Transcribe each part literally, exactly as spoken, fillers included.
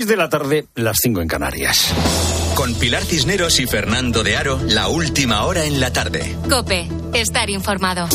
seis de la tarde, las cinco en Canarias. Con Pilar Cisneros y Fernando de Aro, la última hora en la tarde. COPE, estar informado.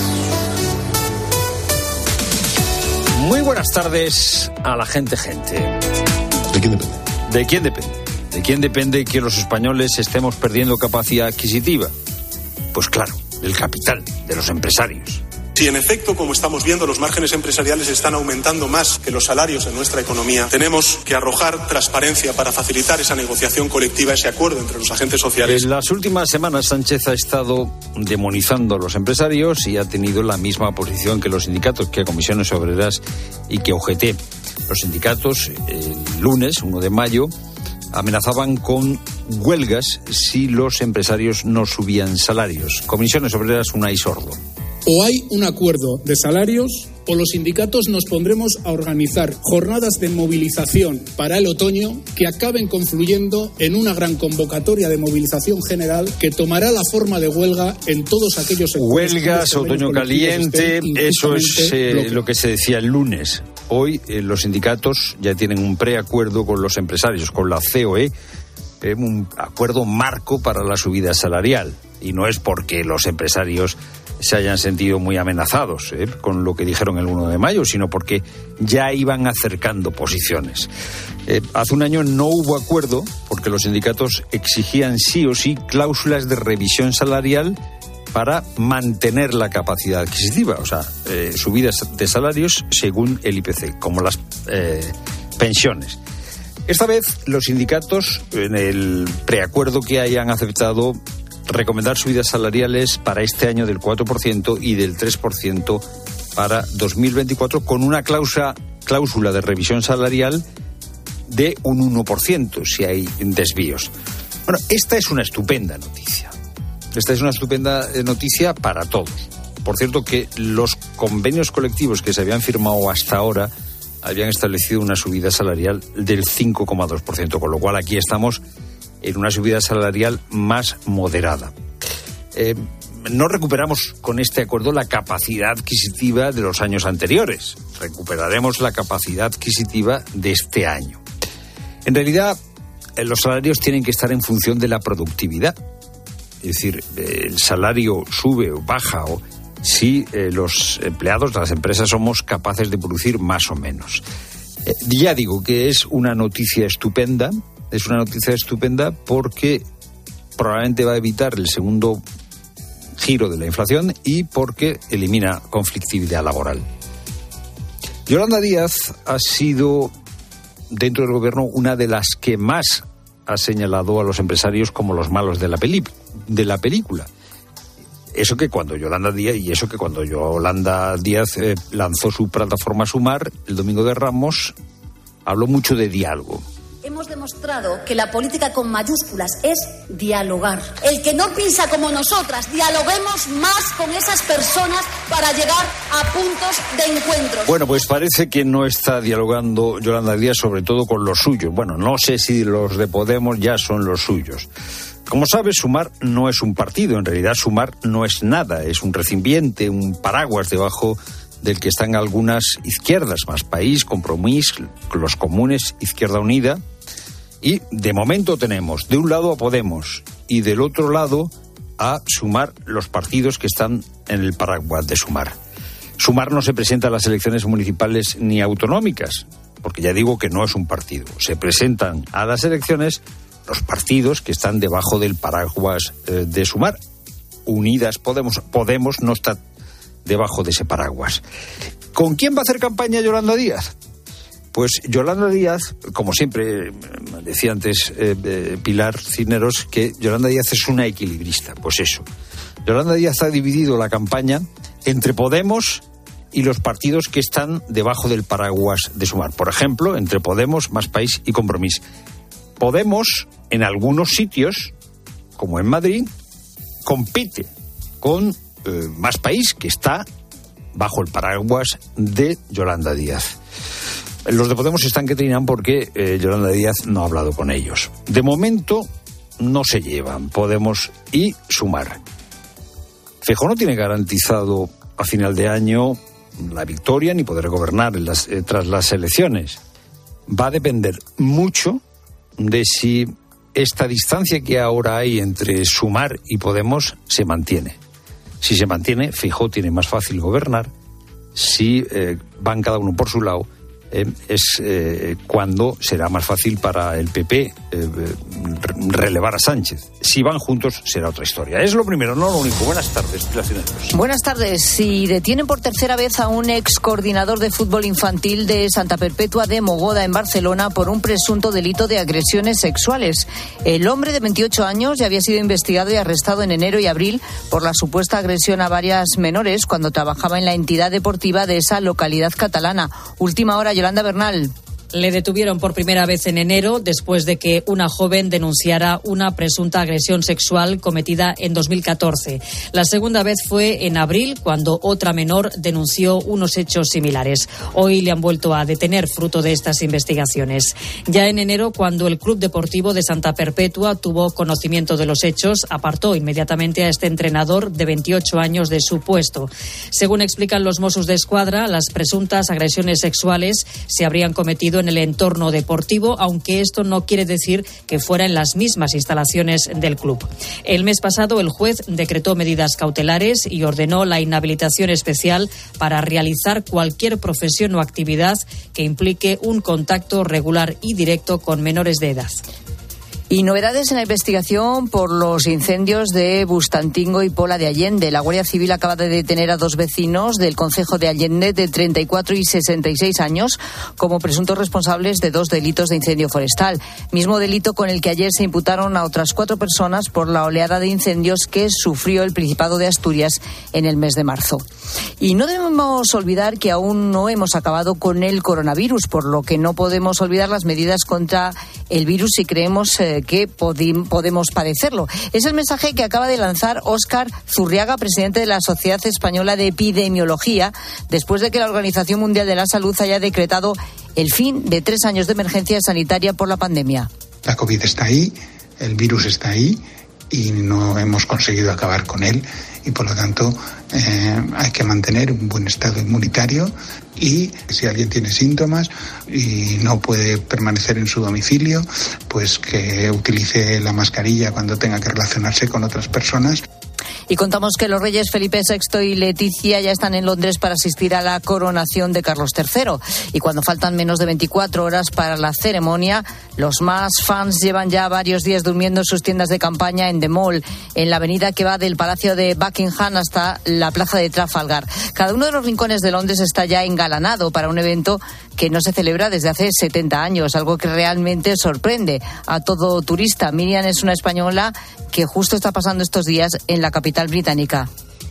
Muy buenas tardes a la gente, gente. ¿De quién depende? ¿De quién depende? ¿De quién depende que los españoles estemos perdiendo capacidad adquisitiva? Pues claro, del capital, de los empresarios. Si en efecto, como estamos viendo, los márgenes empresariales están aumentando más que los salarios en nuestra economía, tenemos que arrojar transparencia para facilitar esa negociación colectiva, ese acuerdo entre los agentes sociales. En las últimas semanas, Sánchez ha estado demonizando a los empresarios y ha tenido la misma posición que los sindicatos, que Comisiones Obreras y que U G T. Los sindicatos, el lunes, uno de mayo, amenazaban con huelgas si los empresarios no subían salarios. Comisiones Obreras, Unai Sordo. O hay un acuerdo de salarios o los sindicatos nos pondremos a organizar jornadas de movilización para el otoño que acaben confluyendo en una gran convocatoria de movilización general que tomará la forma de huelga en todos aquellos sectores. Huelgas, otoño caliente, eso es eh, lo que se decía el lunes. Hoy eh, los sindicatos ya tienen un preacuerdo con los empresarios, con la C O E, eh, un acuerdo marco para la subida salarial. Y no es porque los empresarios se hayan sentido muy amenazados ¿eh? con lo que dijeron el uno de mayo, sino porque ya iban acercando posiciones. Eh, hace un año no hubo acuerdo porque los sindicatos exigían sí o sí cláusulas de revisión salarial para mantener la capacidad adquisitiva, o sea, eh, subidas de salarios según el I P C, como las eh, pensiones. Esta vez los sindicatos, en el preacuerdo que hayan aceptado, recomendar subidas salariales para este año del cuatro por ciento y del tres por ciento para dos mil veinticuatro, con una cláusula, cláusula de revisión salarial de un uno por ciento si hay desvíos. Bueno, esta es una estupenda noticia. Esta es una estupenda noticia para todos. Por cierto, que los convenios colectivos que se habían firmado hasta ahora habían establecido una subida salarial del cinco coma dos por ciento, con lo cual aquí estamos en una subida salarial más moderada. Eh, no recuperamos con este acuerdo la capacidad adquisitiva de los años anteriores. Recuperaremos la capacidad adquisitiva de este año. En realidad, eh, los salarios tienen que estar en función de la productividad. Es decir, eh, el salario sube o baja o si eh, los empleados, las empresas, somos capaces de producir más o menos. Eh, ya digo que es una noticia estupenda. Es una noticia estupenda porque probablemente va a evitar el segundo giro de la inflación y porque elimina conflictividad laboral. Yolanda Díaz ha sido, dentro del gobierno, una de las que más ha señalado a los empresarios como los malos de la, peli- de la película. Eso que cuando Yolanda Díaz, y eso que cuando Yolanda Díaz eh, lanzó su plataforma Sumar el domingo de Ramos, habló mucho de diálogo. Hemos demostrado que la política con mayúsculas es dialogar. El que no piensa como nosotras, dialoguemos más con esas personas para llegar a puntos de encuentro. Bueno, pues parece que no está dialogando Yolanda Díaz, sobre todo con los suyos. Bueno, no sé si los de Podemos ya son los suyos. Como sabes, Sumar no es un partido. En realidad, Sumar no es nada. Es un recipiente, un paraguas debajo del que están algunas izquierdas, Más País, Compromís, los comunes, Izquierda Unida. Y de momento tenemos de un lado a Podemos y del otro lado a Sumar, los partidos que están en el paraguas de Sumar. Sumar no se presenta a las elecciones municipales ni autonómicas, porque ya digo que no es un partido. Se presentan a las elecciones los partidos que están debajo del paraguas eh, de Sumar. Unidas Podemos, Podemos no está debajo de ese paraguas. ¿Con quién va a hacer campaña Yolanda Díaz? Pues Yolanda Díaz, como siempre decía antes eh, eh, Pilar Cisneros, que Yolanda Díaz es una equilibrista. Pues eso. Yolanda Díaz ha dividido la campaña entre Podemos y los partidos que están debajo del paraguas de Sumar. Por ejemplo, entre Podemos, Más País y Compromís. Podemos, en algunos sitios, como en Madrid, compite con eh, Más País, que está bajo el paraguas de Yolanda Díaz. Los de Podemos están que trinan porque eh, Yolanda Díaz no ha hablado con ellos. De momento no se llevan Podemos y Sumar. Feijóo no tiene garantizado a final de año la victoria ni poder gobernar en las, eh, tras las elecciones. va a depender mucho de si esta distancia que ahora hay entre Sumar y Podemos se mantiene. Si se mantiene, Feijóo tiene más fácil gobernar. Si eh, van cada uno por su lado, eh, es eh, cuando será más fácil para el P P eh, relevar a Sánchez. Si van juntos, será otra historia. Es lo primero, no lo único. Buenas tardes, Pilar. Buenas tardes. Si detienen por tercera vez a un ex coordinador de fútbol infantil de Santa Perpetua de Mogoda, en Barcelona, por un presunto delito de agresiones sexuales. El hombre de veintiocho años ya había sido investigado y arrestado en enero y abril por la supuesta agresión a varias menores cuando trabajaba en la entidad deportiva de esa localidad catalana. Última hora, Yolanda Bernal. Le detuvieron por primera vez en enero después de que una joven denunciara una presunta agresión sexual cometida en dos mil catorce. La segunda vez fue en abril, cuando otra menor denunció unos hechos similares. Hoy le han vuelto a detener fruto de estas investigaciones. Ya en enero, cuando el Club Deportivo de Santa Perpetua tuvo conocimiento de los hechos, apartó inmediatamente a este entrenador de veintiocho años de su puesto. Según explican los Mossos de Escuadra, las presuntas agresiones sexuales se habrían cometido en el entorno deportivo, aunque esto no quiere decir que fuera en las mismas instalaciones del club. El mes pasado, el juez decretó medidas cautelares y ordenó la inhabilitación especial para realizar cualquier profesión o actividad que implique un contacto regular y directo con menores de edad. Y novedades en la investigación por los incendios de Bustantingo y Pola de Allende. La Guardia Civil acaba de detener a dos vecinos del concejo de Allende de treinta y cuatro y sesenta y seis años como presuntos responsables de dos delitos de incendio forestal. Mismo delito con el que ayer se imputaron a otras cuatro personas por la oleada de incendios que sufrió el Principado de Asturias en el mes de marzo. Y no debemos olvidar que aún no hemos acabado con el coronavirus, por lo que no podemos olvidar las medidas contra el virus si creemos eh, que podi- podemos padecerlo. Es el mensaje que acaba de lanzar Óscar Zurriaga, presidente de la Sociedad Española de Epidemiología, después de que la Organización Mundial de la Salud haya decretado el fin de tres años de emergencia sanitaria por la pandemia. La COVID está ahí, el virus está ahí y no hemos conseguido acabar con él, y por lo tanto eh, hay que mantener un buen estado inmunitario, y si alguien tiene síntomas y no puede permanecer en su domicilio, pues que utilice la mascarilla cuando tenga que relacionarse con otras personas. Y contamos que los reyes Felipe sexto y Leticia ya están en Londres para asistir a la coronación de Carlos tercero. Y cuando faltan menos de veinticuatro horas para la ceremonia, los más fans llevan ya varios días durmiendo en sus tiendas de campaña en The Mall, en la avenida que va del Palacio de Buckingham hasta la Plaza de Trafalgar. Cada uno de los rincones de Londres está ya engalanado para un evento que no se celebra desde hace setenta años, algo que realmente sorprende a todo turista. Miriam es una española que justo está pasando estos días en la capital británica.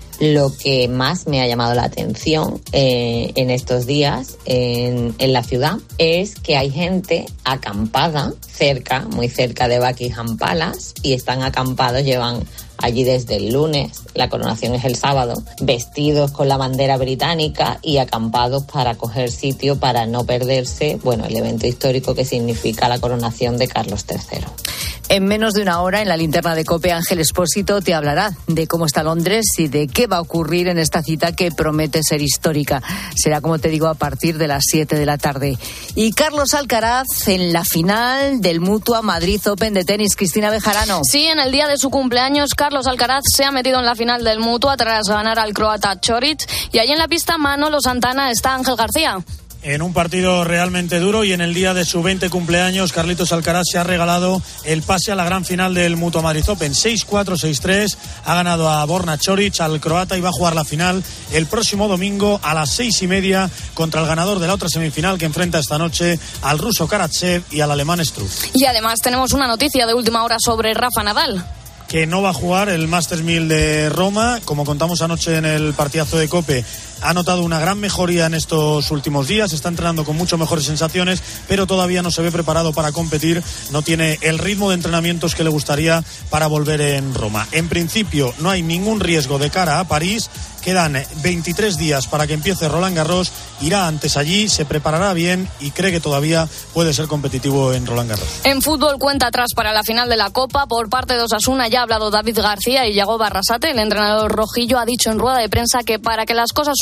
Lo que más me ha llamado la atención eh, en estos días en, en la ciudad es que hay gente acampada cerca, muy cerca de Buckingham Palace, y están acampados, llevan allí desde el lunes, la coronación es el sábado, vestidos con la bandera británica y acampados para coger sitio, para no perderse, bueno, el evento histórico que significa la coronación de Carlos tercero. En menos de una hora, en la linterna de COPE, Ángel Expósito te hablará de cómo está Londres y de qué va a ocurrir en esta cita que promete ser histórica. Será, como te digo, a partir de las siete de la tarde. Y Carlos Alcaraz en la final del Mutua Madrid Open de tenis. Cristina Bejarano. Sí, en el día de su cumpleaños, Carlos Alcaraz se ha metido en la final del Mutua tras ganar al croata Coric. Y allí en la pista Manolo Santana está Ángel García. En un partido realmente duro y en el día de su veinte cumpleaños, Carlitos Alcaraz se ha regalado el pase a la gran final del Mutua Madrid Open. seis cuatro, seis tres, ha ganado a Borna Coric, al croata, y va a jugar la final el próximo domingo a las seis y media contra el ganador de la otra semifinal que enfrenta esta noche al ruso Karatsev y al alemán Struff. Y además tenemos una noticia de última hora sobre Rafa Nadal, que no va a jugar el Masters mil de Roma. Como contamos anoche en el partidazo de COPE, ha notado una gran mejoría en estos últimos días, está entrenando con mucho mejores sensaciones, pero todavía no se ve preparado para competir, no tiene el ritmo de entrenamientos que le gustaría para volver en Roma. En principio no hay ningún riesgo de cara a París, quedan veintitrés días para que empiece Roland Garros, irá antes allí, se preparará bien y cree que todavía puede ser competitivo en Roland Garros. En fútbol, cuenta atrás para la final de la Copa. Por parte de Osasuna ya ha hablado David García y Yago Barrasate. El entrenador rojillo ha dicho en rueda de prensa que para que las cosas sucedan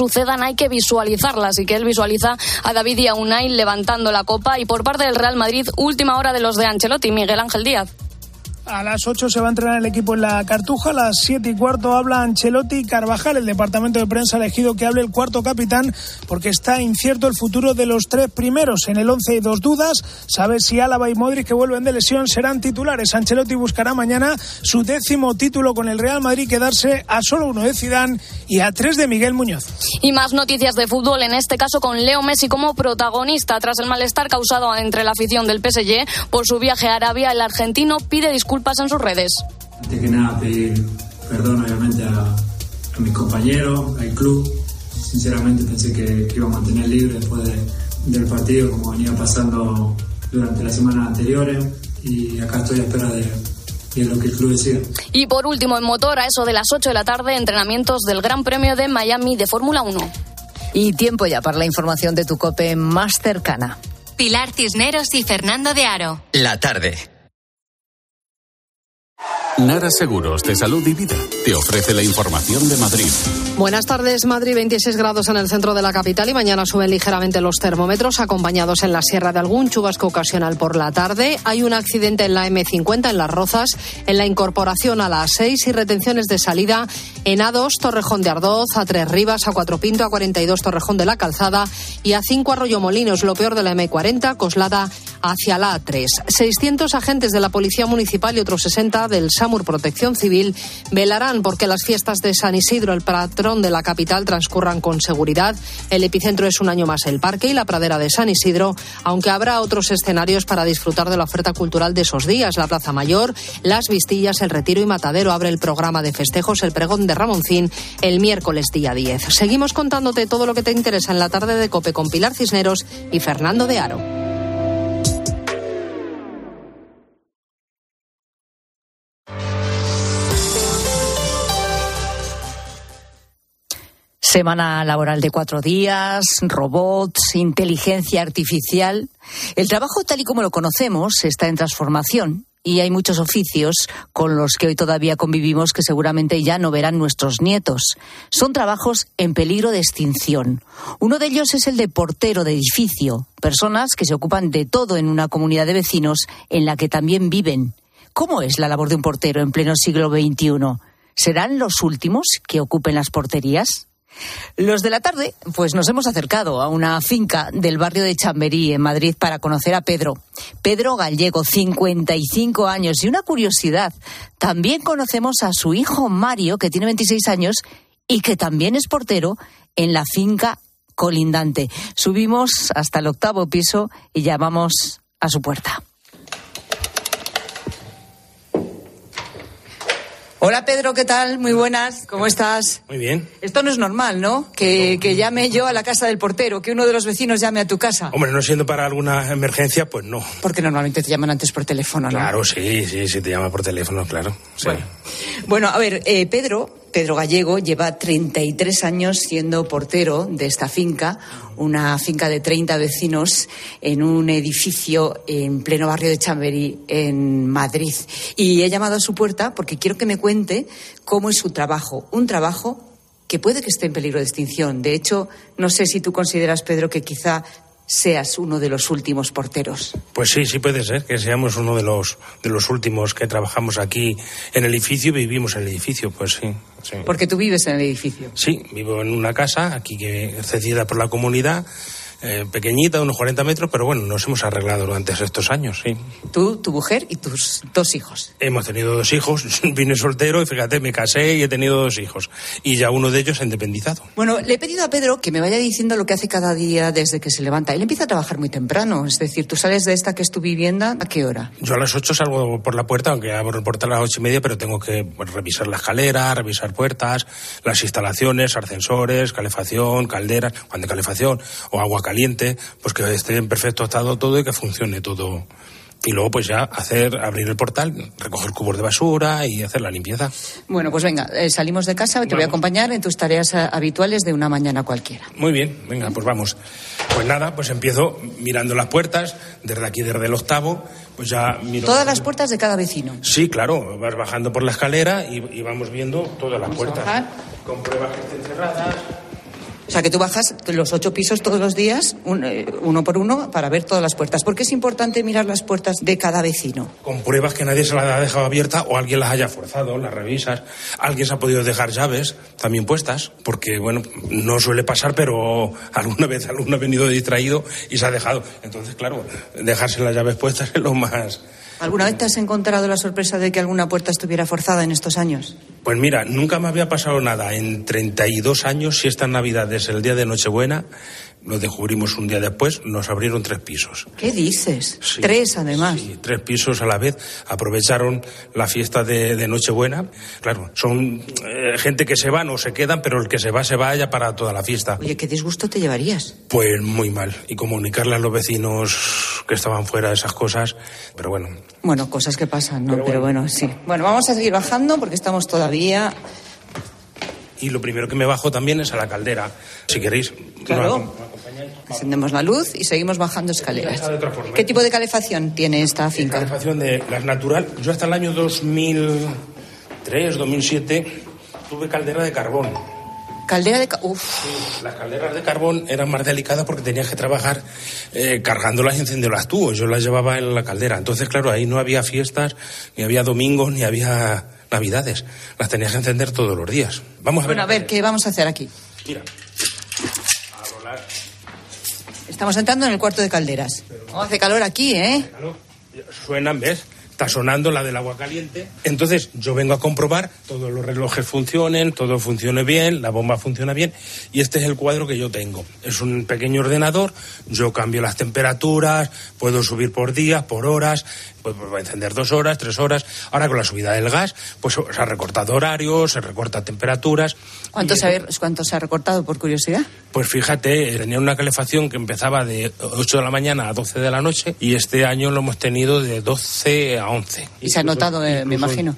sucedan hay que visualizarlas, y que él visualiza a David y a Unai levantando la copa. Y por parte del Real Madrid, última hora de los de Ancelotti, Miguel Ángel Díaz. A las ocho se va a entrenar el equipo en la Cartuja, a las siete y cuarto habla Ancelotti y Carvajal. El departamento de prensa ha elegido que hable el cuarto capitán porque está incierto el futuro de los tres primeros. En el once hay dos dudas, sabe si Álava y Modric, que vuelven de lesión, serán titulares. Ancelotti buscará mañana su décimo título con el Real Madrid, quedarse a solo uno de Zidane y a tres de Miguel Muñoz. Y más noticias de fútbol, en este caso con Leo Messi como protagonista. Tras el malestar causado entre la afición del P S G por su viaje a Arabia, el argentino pide disculpas en sus redes. Antes que nada, pedir perdón obviamente a, a mis compañeros, al club. Sinceramente pensé que, que iba a mantener libre después de, del partido, como venía pasando durante las semanas anteriores, y acá estoy a espera de, de lo que el club decida. Y por último, en motor, a eso de las ocho de la tarde, entrenamientos del Gran Premio de Miami de Fórmula uno. Y tiempo ya para la información de tu COPE más cercana. Pilar Cisneros y Fernando de Aro. La tarde. Nara Seguros de Salud y Vida te ofrece la información de Madrid. Buenas tardes. Madrid, veintiséis grados en el centro de la capital y mañana suben ligeramente los termómetros, acompañados en la sierra de algún chubasco ocasional por la tarde. Hay un accidente en la eme cincuenta en Las Rozas, en la incorporación a la A seis y retenciones de salida en A dos, Torrejón de Ardoz, A tres Rivas, A cuatro Pinto, A cuarenta y dos Torrejón de la Calzada y A cinco Arroyomolinos. Lo peor de la eme cuarenta, Coslada hacia la A tres. seiscientos agentes de la Policía Municipal y otros sesenta del SAMUR Protección Civil velarán porque las fiestas de San Isidro, el patrón de la capital, transcurran con seguridad. El epicentro es un año más el Parque y la Pradera de San Isidro, aunque habrá otros escenarios para disfrutar de la oferta cultural de esos días. La Plaza Mayor, Las Vistillas, el Retiro y Matadero abre el programa de festejos, el Pregón de Ramoncín, el miércoles día diez. Seguimos contándote todo lo que te interesa en la tarde de COPE con Pilar Cisneros y Fernando de Aro. Semana laboral de cuatro días, robots, inteligencia artificial. El trabajo tal y como lo conocemos está en transformación y hay muchos oficios con los que hoy todavía convivimos que seguramente ya no verán nuestros nietos. Son trabajos en peligro de extinción. Uno de ellos es el de portero de edificio, personas que se ocupan de todo en una comunidad de vecinos en la que también viven. ¿Cómo es la labor de un portero en pleno siglo veintiuno? ¿Serán los últimos que ocupen las porterías? Los de la tarde, pues nos hemos acercado a una finca del barrio de Chamberí, en Madrid, para conocer a Pedro. Pedro Gallego, cincuenta y cinco años. Y una curiosidad, también conocemos a su hijo Mario, que tiene veintiséis años y que también es portero en la finca colindante. Subimos hasta el octavo piso y llamamos a su puerta. Hola Pedro, ¿qué tal? Muy buenas, ¿cómo estás? Muy bien. Esto no es normal, ¿no? Que, que llame yo a la casa del portero, que uno de los vecinos llame a tu casa. Hombre, no siendo para alguna emergencia, pues no. Porque normalmente te llaman antes por teléfono, ¿no? Claro, sí, sí, sí te llama por teléfono, claro. Sí. Bueno. bueno, a ver, eh, Pedro, Pedro Gallego lleva treinta y tres años siendo portero de esta finca, una finca de treinta vecinos en un edificio en pleno barrio de Chamberí, en Madrid. Y he llamado a su puerta porque quiero que me cuente cómo es su trabajo. Un trabajo que puede que esté en peligro de extinción. De hecho, no sé si tú consideras, Pedro, que quizá seas uno de los últimos porteros. Pues sí, sí puede ser que seamos uno de los de los últimos que trabajamos aquí en el edificio, vivimos en el edificio, pues sí, sí. Porque tú vives en el edificio. Sí, vivo en una casa aquí que es cedida por la comunidad, eh, pequeñita, de unos cuarenta metros, pero bueno, nos hemos arreglado durante estos años, sí. Tú, tu mujer y tus dos hijos. Hemos tenido dos hijos, vine soltero y fíjate, me casé y he tenido dos hijos. Y ya uno de ellos se ha independizado. Bueno, le he pedido a Pedro que me vaya diciendo lo que hace cada día desde que se levanta. Él empieza a trabajar muy temprano, es decir, tú sales de esta que es tu vivienda, ¿a qué hora? Yo a las ocho salgo por la puerta, aunque abro el portal a las ocho y media, pero tengo que pues, revisar la escalera, revisar puertas, las instalaciones, ascensores, calefacción, calderas, cuando hay calefacción, o agua caliente, pues que esté en perfecto estado todo y que funcione todo. Y luego pues ya hacer, abrir el portal, recoger cubos de basura y hacer la limpieza. Bueno, pues venga, eh, salimos de casa, te vamos. Voy a acompañar en tus tareas habituales de una mañana cualquiera. Muy bien, venga, pues vamos. Pues nada, pues empiezo mirando las puertas, desde aquí, desde el octavo, pues ya miro... ¿Todas las puertas de cada vecino? Sí, claro, vas bajando por la escala y, y vamos viendo todas las vamos puertas. Compruebas que estén cerradas... O sea, que tú bajas los ocho pisos todos los días, un, eh, uno por uno, para ver todas las puertas. ¿Por qué es importante mirar las puertas de cada vecino? Compruebas que nadie se las ha dejado abierta o alguien las haya forzado, las revisas. Alguien se ha podido dejar llaves también puestas, porque, bueno, no suele pasar, pero alguna vez alguno ha venido distraído y se ha dejado. Entonces, claro, dejarse las llaves puestas es lo más... ¿Alguna vez te has encontrado la sorpresa de que alguna puerta estuviera forzada en estos años? Pues mira, nunca me había pasado nada. En treinta y dos años, si esta Navidad es el día de Nochebuena, lo descubrimos un día después, nos abrieron tres pisos. ¿Qué dices? Sí, tres, además. Sí, tres pisos a la vez. Aprovecharon la fiesta de, de Nochebuena. Claro, son eh, gente que se van o se quedan, pero el que se va, se va ya para toda la fiesta. Oye, ¿qué disgusto te llevarías? Pues muy mal. Y comunicarle a los vecinos que estaban fuera de esas cosas, pero bueno. Bueno, cosas que pasan, ¿no? Pero, pero bueno. bueno, sí. Bueno, vamos a seguir bajando porque estamos todavía... Y lo primero que me bajo también es a la caldera, si queréis. Claro. Encendemos la luz y seguimos bajando escaleras. ¿Qué tipo de calefacción tiene esta finca? Calefacción de gas natural. Yo hasta el año dos mil tres, dos mil siete tuve caldera de carbón. Caldera de carbón. Sí, las calderas de carbón eran más delicadas porque tenías que trabajar eh, cargándolas y encendiéndolas tú. Yo las llevaba en la caldera. Entonces, claro, ahí no había fiestas, ni había domingos, ni había navidades. Las tenías que encender todos los días. Vamos a ver. Bueno, a ver, ¿qué vamos a hacer aquí? Mira. Estamos entrando en el cuarto de calderas. Oh, hace calor aquí, ¿eh? Suenan, ¿ves? Está sonando la del agua caliente. Entonces yo vengo a comprobar, todos los relojes funcionen, todo funcione bien, la bomba funciona bien, y este es el cuadro que yo tengo. Es un pequeño ordenador, yo cambio las temperaturas, puedo subir por días, por horas, pues va a encender dos horas, tres horas. Ahora con la subida del gas, pues se ha recortado horarios, se recorta temperaturas. ¿Cuánto, se ha, ¿Cuánto se ha recortado, por curiosidad? Pues fíjate, tenía una calefacción que empezaba de ocho de la mañana a doce de la noche, y este año lo hemos tenido de doce a once. ¿Y incluso, se ha notado, eh, me imagino?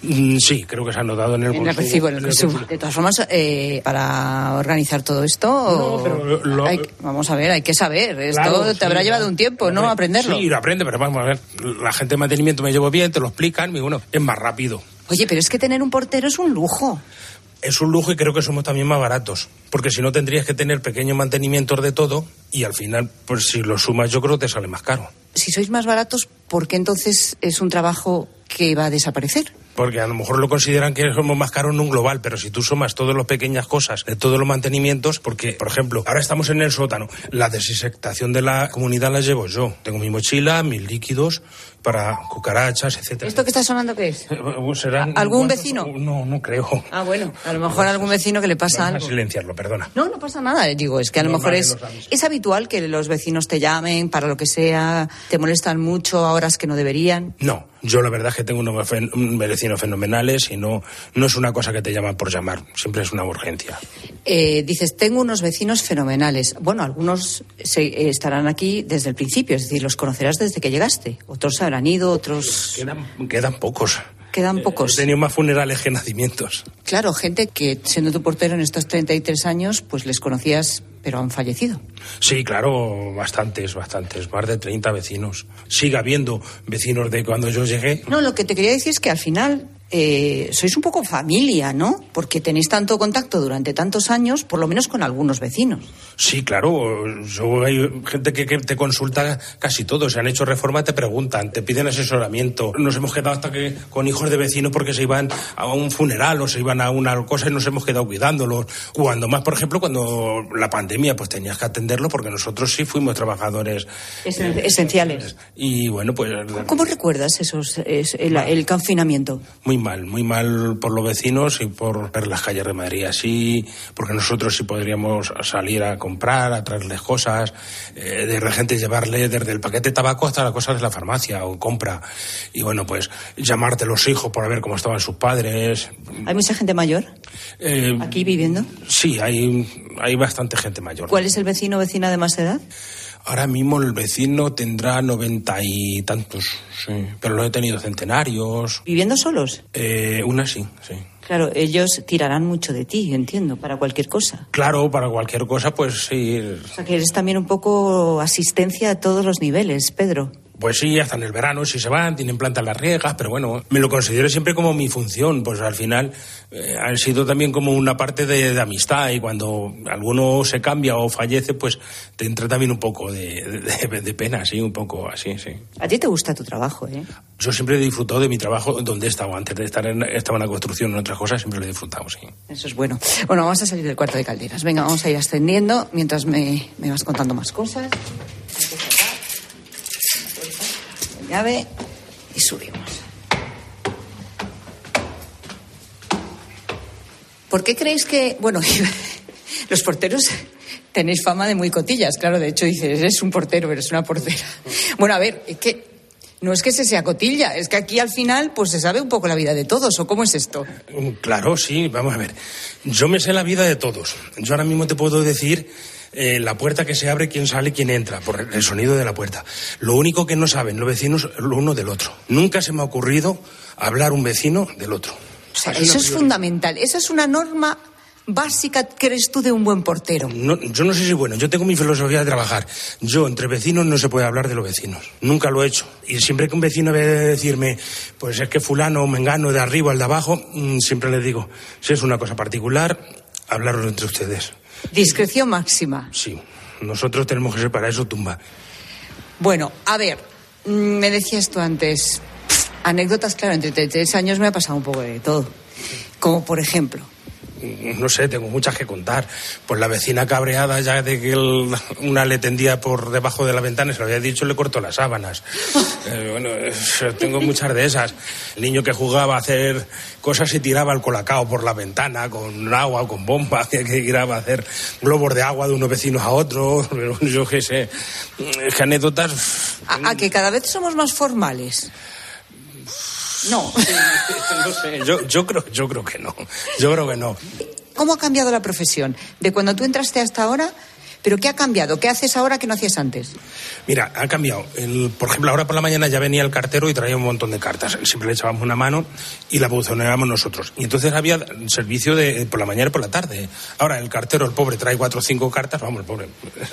Sí, creo que se ha notado en el En el recibo, en el consumo. De todas formas, eh, para organizar todo esto, no, pero lo, hay, vamos a ver, hay que saber. Esto claro, te sí, habrá llevado un tiempo, ¿no? Aprenderlo. Sí, lo aprende, pero vamos a ver. La gente de mantenimiento me llevo bien, te lo explican, y bueno, es más rápido. Oye, pero es que tener un portero es un lujo. Es un lujo y creo que somos también más baratos, porque si no tendrías que tener pequeños mantenimientos de todo y al final, pues si lo sumas yo creo que te sale más caro. Si sois más baratos, ¿por qué entonces es un trabajo que va a desaparecer? Porque a lo mejor lo consideran que somos más caros en un global, pero si tú sumas todas las pequeñas cosas, de todos los mantenimientos, porque, por ejemplo, ahora estamos en el sótano, la desinfectación de la comunidad la llevo yo. Tengo mi mochila, mis líquidos para cucarachas, etcétera. ¿Esto que está sonando qué es? ¿Serán ¿Algún vecino? No, no creo. Ah, bueno, a lo mejor algún vecino que le pasa Vamos algo. a silenciarlo, perdona. No, no pasa nada. Digo, es que a lo mejor es, es habitual que los vecinos te llamen para lo que sea, te molestan mucho a horas que no deberían. No, yo la verdad es que tengo unos vecinos fenomenales y no, no es una cosa que te llaman por llamar, siempre es una urgencia. Eh, dices, tengo unos vecinos fenomenales. Bueno, algunos se, eh, estarán aquí desde el principio, es decir, los conocerás desde que llegaste. Otros habrán ido, otros... Quedan, quedan pocos. Quedan pocos. He tenido más funerales que nacimientos. Claro, gente que siendo tu portero en estos treinta y tres años, pues les conocías, pero han fallecido. Sí, claro, bastantes, bastantes, más de treinta vecinos. Sigue habiendo vecinos de cuando yo llegué. No, lo que te quería decir es que al final eh, sois un poco familia, ¿no? Porque tenéis tanto contacto durante tantos años, por lo menos con algunos vecinos. Sí, claro. Yo, hay gente que, que te consulta casi todo. Se han hecho reforma, te preguntan, te piden asesoramiento. Nos hemos quedado hasta que con hijos de vecinos porque se iban a un funeral o se iban a una cosa y nos hemos quedado cuidándolos. Cuando más, por ejemplo, cuando la pandemia, pues tenías que atenderlo porque nosotros sí fuimos trabajadores Esen- eh, esenciales. Y bueno, pues... ¿Cómo recuerdas esos, es, el, el confinamiento? Muy mal, muy mal por los vecinos y por ver las calles de Madrid así, porque nosotros sí podríamos salir a comprar, a traerles cosas, eh, de repente llevarle desde el paquete de tabaco hasta las cosas de la farmacia o compra. Y bueno, pues llamarte a los hijos por ver cómo estaban sus padres. ¿Hay mucha gente mayor eh, aquí viviendo? Sí, hay, hay bastante gente mayor. ¿Cuál es el vecino o vecina de más edad? Ahora mismo el vecino tendrá noventa y tantos, sí, pero lo he tenido centenarios. ¿Viviendo solos? Eh, una sí, sí. Claro, ellos tirarán mucho de ti, entiendo, para cualquier cosa. Claro, para cualquier cosa, pues sí. O sea, que eres también un poco asistencia a todos los niveles, Pedro. Pues sí, hasta en el verano si se van, tienen plantas las riegas, pero bueno, me lo considero siempre como mi función, pues al final eh, han sido también como una parte de, de amistad, y cuando alguno se cambia o fallece, pues te entra también un poco de, de, de pena, sí, un poco así, sí. A ti te gusta tu trabajo, ¿eh? Yo siempre he disfrutado de mi trabajo donde he estado, antes de estar en, estaba en la construcción, en otras cosas, siempre lo he disfrutado, sí. Eso es bueno. Bueno, vamos a salir del cuarto de calderas. Venga, vamos a ir ascendiendo mientras me, me vas contando más cosas. Llave y subimos. ¿Por qué creéis que, bueno, los porteros tenéis fama de muy cotillas? Claro, de hecho dices, eres un portero, eres una portera. Bueno, a ver, es que no es que se sea cotilla, es que aquí al final pues se sabe un poco la vida de todos, ¿o cómo es esto? Claro, sí, vamos a ver. Yo me sé la vida de todos. Yo ahora mismo te puedo decir eh, la puerta que se abre, quién sale, quién entra, por el sonido de la puerta. Lo único que no saben los vecinos lo uno del otro. Nunca se me ha ocurrido hablar un vecino del otro. O sea, eso es fundamental. Esa es una norma básica, ¿crees tú, de un buen portero? No, yo no sé si bueno, yo tengo mi filosofía de trabajar. Yo, entre vecinos, no se puede hablar de los vecinos. Nunca lo he hecho. Y siempre que un vecino ve decirme, pues es que fulano o mengano de arriba, el de abajo, siempre le digo, si es una cosa particular, hablarlo entre ustedes. Discreción máxima. Sí, nosotros tenemos que ser para eso tumba. Bueno, a ver, me decías tú antes, anécdotas, claro, entre treinta y tres años me ha pasado un poco de todo. Como por ejemplo... No sé, tengo muchas que contar. Pues la vecina cabreada ya de que el, una le tendía por debajo de la ventana y se lo había dicho, le cortó las sábanas. eh, bueno, eh, tengo muchas de esas. El niño que jugaba a hacer cosas y tiraba el colacao por la ventana con agua o con bomba, que tiraba a hacer globos de agua de unos vecinos a otros. Yo qué sé. Es que anécdotas... A, a que cada vez somos más formales. No. No sé, yo, yo, creo, yo creo que no. Yo creo que no. ¿Cómo ha cambiado la profesión? De cuando tú entraste hasta ahora, ¿pero qué ha cambiado? ¿Qué haces ahora que no hacías antes? Mira, ha cambiado. El, por ejemplo, ahora por la mañana ya venía el cartero y traía un montón de cartas. Siempre le echábamos una mano y la buzoneábamos nosotros. Y entonces había servicio de por la mañana y por la tarde. Ahora el cartero, el pobre, trae cuatro o cinco cartas, vamos, el pobre.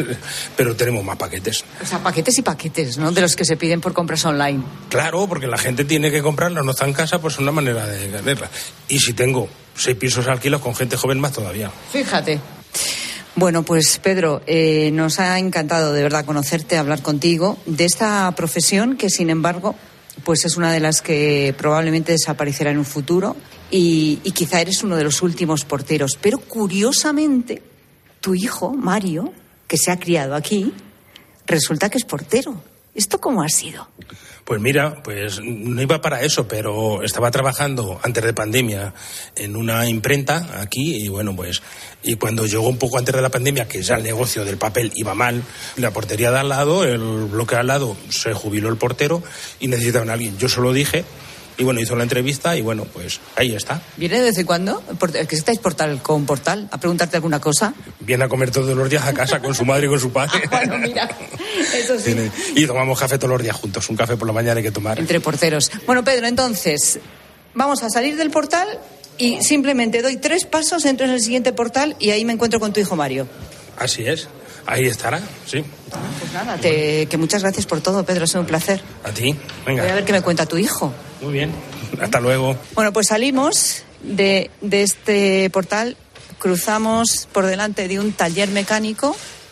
Pero tenemos más paquetes. O sea, paquetes y paquetes, ¿no? De los que se piden por compras online. Claro, porque la gente tiene que comprarla, no está en casa, pues es una manera de ganarla. Y si tengo seis pisos alquilados con gente joven, más todavía. Fíjate. Bueno, pues Pedro, eh, nos ha encantado de verdad conocerte, hablar contigo de esta profesión que, sin embargo, pues es una de las que probablemente desaparecerá en un futuro y, y quizá eres uno de los últimos porteros. Pero curiosamente, tu hijo, Mario, que se ha criado aquí, resulta que es portero. ¿Esto cómo ha sido? Pues mira, pues no iba para eso, pero estaba trabajando antes de pandemia en una imprenta aquí y bueno, pues y cuando llegó un poco antes de la pandemia, que ya el negocio del papel iba mal, la portería de al lado, el bloque de al lado, se jubiló el portero y necesitaban a alguien. Yo se lo dije y bueno, hizo la entrevista y bueno, pues ahí está. ¿Viene de vez en cuando? ¿Que estáis portal con portal? ¿A preguntarte alguna cosa? Viene a comer todos los días a casa con su madre y con su padre. Ah, bueno, mira, eso sí. Y tomamos café todos los días juntos, un café por la mañana hay que tomar. Entre porteros. Bueno, Pedro, entonces, vamos a salir del portal y simplemente doy tres pasos, entro en el siguiente portal y ahí me encuentro con tu hijo Mario. Así es. Ahí estará, sí. Pues nada, te, que muchas gracias por todo, Pedro, ha sido un placer. A ti, venga. Voy a ver qué me cuenta tu hijo. Muy bien, hasta luego. Bueno, pues salimos de, de este portal, cruzamos por delante de un taller mecánico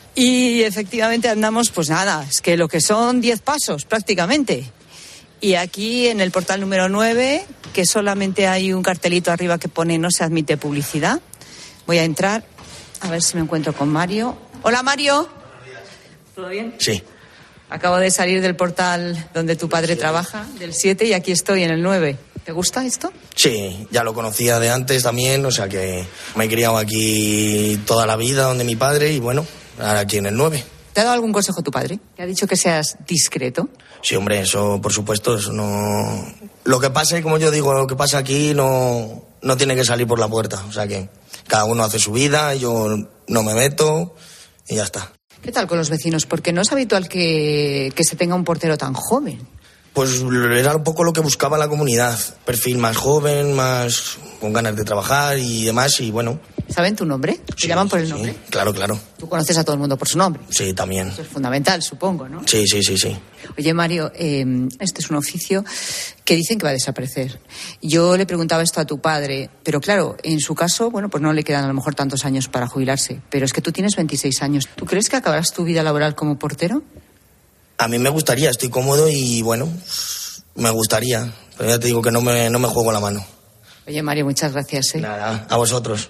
y efectivamente andamos, pues nada, es que lo que son diez pasos prácticamente. Y aquí en el portal número nueve, que solamente hay un cartelito arriba que pone no se admite publicidad, voy a entrar, a ver si me encuentro con Mario. Hola, Mario. ¿Todo bien? Sí. Acabo de salir del portal donde tu padre trabaja, del siete, y aquí estoy en el nueve. ¿Te gusta esto? Sí, ya lo conocía de antes también, o sea que me he criado aquí toda la vida donde mi padre y bueno, ahora aquí en el nueve. ¿Te ha dado algún consejo tu padre? ¿Te ha dicho que seas discreto? Sí, hombre, eso por supuesto, eso no... Lo que pase, como yo digo, lo que pasa aquí no, no tiene que salir por la puerta, o sea que cada uno hace su vida, yo no me meto y ya está. ¿Qué tal con los vecinos? Porque no es habitual que, que se tenga un portero tan joven. Pues era un poco lo que buscaba la comunidad. Perfil más joven, más con ganas de trabajar y demás. Y bueno, ¿Saben tu nombre? ¿Te Sí, llaman por el sí, nombre? Claro, claro. Tú conoces a todo el mundo por su nombre. Sí, también. Eso es fundamental, supongo, ¿no? Sí, sí, sí, sí. Oye, Mario, eh, este es un oficio que dicen que va a desaparecer. Yo le preguntaba esto a tu padre, pero claro, en su caso, bueno, pues no le quedan a lo mejor tantos años para jubilarse. Pero es que tú tienes veintiséis años. ¿Tú crees que acabarás tu vida laboral como portero? A mí me gustaría, estoy cómodo y bueno, me gustaría. Pero ya te digo que no me, no me juego la mano. Oye, Mario, muchas gracias, ¿eh? Nada, a vosotros.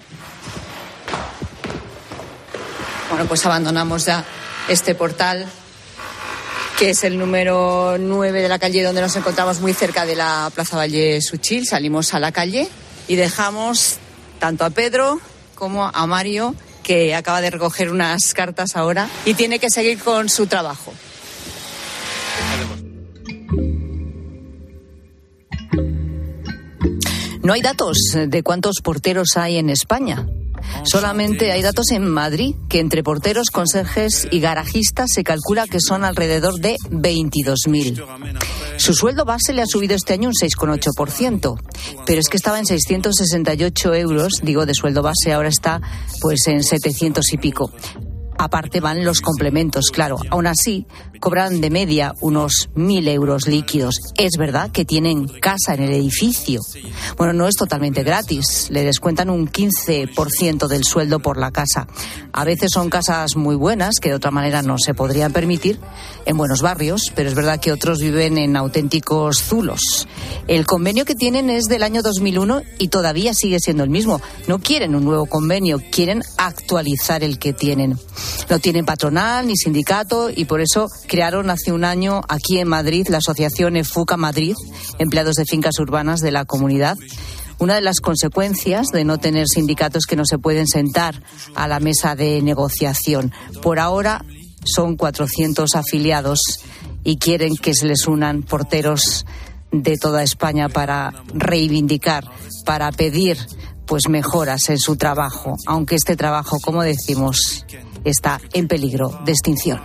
Bueno, pues abandonamos ya este portal, que es el número nueve de la calle, donde nos encontramos muy cerca de la Plaza Valle Suchil. Salimos a la calle y dejamos tanto a Pedro como a Mario, que acaba de recoger unas cartas ahora y tiene que seguir con su trabajo. No hay datos de cuántos porteros hay en España. Solamente hay datos en Madrid, que entre porteros, conserjes y garajistas se calcula que son alrededor de veintidós mil. Su sueldo base le ha subido este año un seis coma ocho por ciento, pero es que estaba en seiscientos sesenta y ocho euros, digo, de sueldo base, ahora está pues en setecientos y pico. Aparte van los complementos, claro. Aún así, cobran de media unos mil euros líquidos. Es verdad que tienen casa en el edificio. Bueno, no es totalmente gratis. Le descuentan un quince por ciento del sueldo por la casa. A veces son casas muy buenas, que de otra manera no se podrían permitir, en buenos barrios, pero es verdad que otros viven en auténticos zulos. El convenio que tienen es del año dos mil uno y todavía sigue siendo el mismo. No quieren un nuevo convenio, quieren actualizar el que tienen. No tienen patronal ni sindicato y por eso crearon hace un año aquí en Madrid la asociación EFUCA Madrid, empleados de fincas urbanas de la comunidad. Una de las consecuencias de no tener sindicatos es que no se pueden sentar a la mesa de negociación. Por ahora son cuatrocientos afiliados y quieren que se les unan porteros de toda España para reivindicar, para pedir pues mejoras en su trabajo, aunque este trabajo, como decimos, está en peligro de extinción.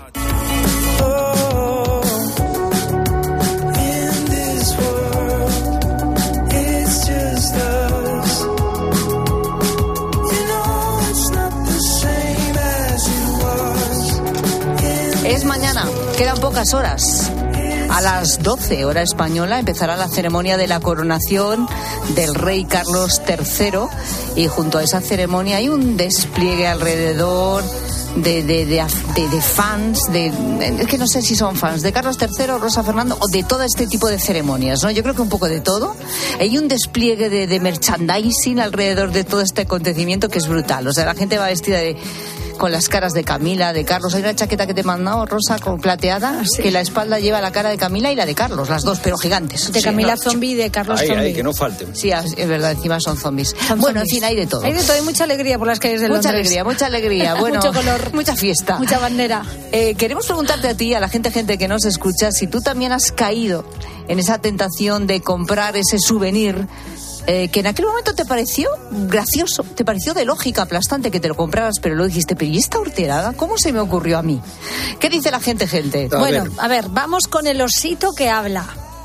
Es mañana, quedan pocas horas. A las doce, hora española, empezará la ceremonia de la coronación del rey Carlos tercero y junto a esa ceremonia hay un despliegue alrededor de, de, de, de, de fans, de, es que no sé si son fans de Carlos tercero, Rosa Fernando o de todo este tipo de ceremonias, ¿no? Yo creo que un poco de todo. Hay un despliegue de, de merchandising alrededor de todo este acontecimiento que es brutal. O sea, la gente va vestida de... con las caras de Camila, de Carlos. Hay una chaqueta que te he mandado, Rosa, con plateada, sí, que la espalda lleva la cara de Camila y la de Carlos, las dos, pero gigantes. De Camila sí, no, zombie y de Carlos ay, zombie. Ay, que no falten. Sí, es verdad, encima son zombies. Son bueno, zombies. En fin, hay de todo. Hay de todo, hay mucha alegría por las calles de Londres. Mucha alegría, mucha alegría. Bueno, mucho color, mucha fiesta. Mucha bandera. Eh, queremos preguntarte a ti, a la gente, gente que nos escucha, si tú también has caído en esa tentación de comprar ese souvenir Eh, que en aquel momento te pareció gracioso, te pareció de lógica aplastante que te lo compraras, pero luego dijiste, pero ¿y esta horterada? ¿Cómo se me ocurrió a mí? ¿Qué dice la gente, gente? A bueno, ver. a ver, vamos con el osito que habla.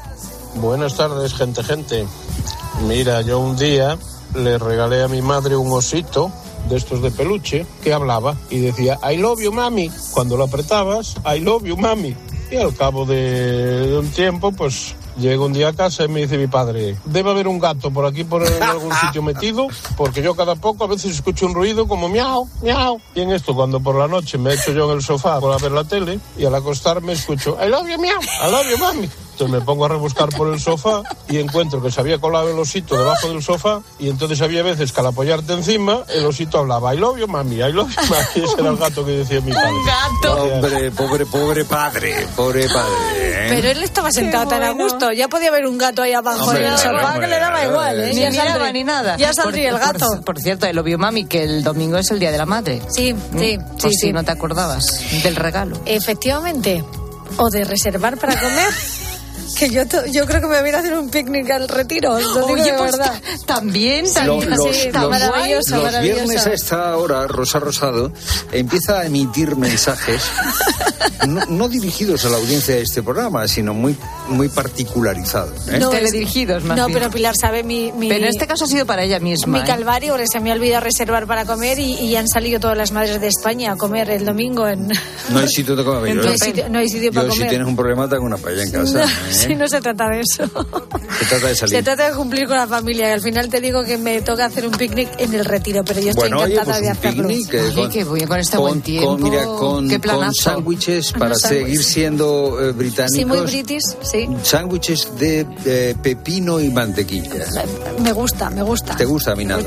Buenas tardes, gente, gente. Mira, yo un día le regalé a mi madre un osito de estos de peluche que hablaba y decía, I love you, mami. Cuando lo apretabas, I love you, mami. Y al cabo de, de un tiempo, pues... llego un día a casa y me dice mi padre, debe haber un gato por aquí por algún sitio metido, porque yo cada poco a veces escucho un ruido como miau, miau. Y en esto, cuando por la noche me echo yo en el sofá para ver la tele, y al acostarme escucho, I love you, miau, I love you, mami. Entonces me pongo a rebuscar por el sofá y encuentro que se había colado el osito debajo del sofá, y entonces había veces que al apoyarte encima, el osito hablaba, I love you, mami, I love you, mami. Ese era el gato que decía mi padre. ¡Un gato! Hombre, pobre, pobre padre, pobre padre. ¿eh? Pero él estaba sentado tan a gusto. Ya podía haber un gato ahí abajo hombre, en el sofá hombre, que le daba igual, ¿eh? Ni ya miraba ni nada. Ya saldría el gato. Por, por cierto, el obvio, mami, que el domingo es el Día de la Madre. Sí, sí, ¿Mm? sí, sí. sí. No te acordabas del regalo. Efectivamente. O de reservar para comer. Que yo, to- yo creo que me voy a ir a hacer un picnic al Retiro. Lo digo Oye, de pues verdad. ta- también, Sí, también. Lo- sí, los, los- maravilloso, los maravilloso. viernes a esta hora, Rosa Rosado empieza a emitir mensajes no, no dirigidos a la audiencia de este programa, sino muy, muy particularizados. ¿eh? No, Teledirigidos, más No, bien. pero Pilar sabe mi, mi... Pero en este caso ha sido para ella misma. Mi ¿eh? calvario, porque se me ha olvidado reservar para comer y, y han salido todas las madres de España a comer el domingo en... No hay sitio de comer. No Yo- hay sitio, no hay sitio para Yo, si comer. tienes un problema, te hago una paella en casa. No, ¿eh? sí, no se trata de eso. Se trata de salir. Se trata de cumplir con la familia. Y al final te digo que me toca hacer un picnic en el Retiro, pero yo estoy Bueno, oye, encantada pues de un hacerlo. picnic, eh, Oye, con- qué bueno con este con, buen tiempo. con, mira, con, Qué con planazo. sándwiches para Unos seguir sándwiches. siendo eh, británicos. Sí, muy british, sí. Sándwiches de eh, pepino y mantequilla. Me gusta, me gusta. ¿Te gusta? A mí nada.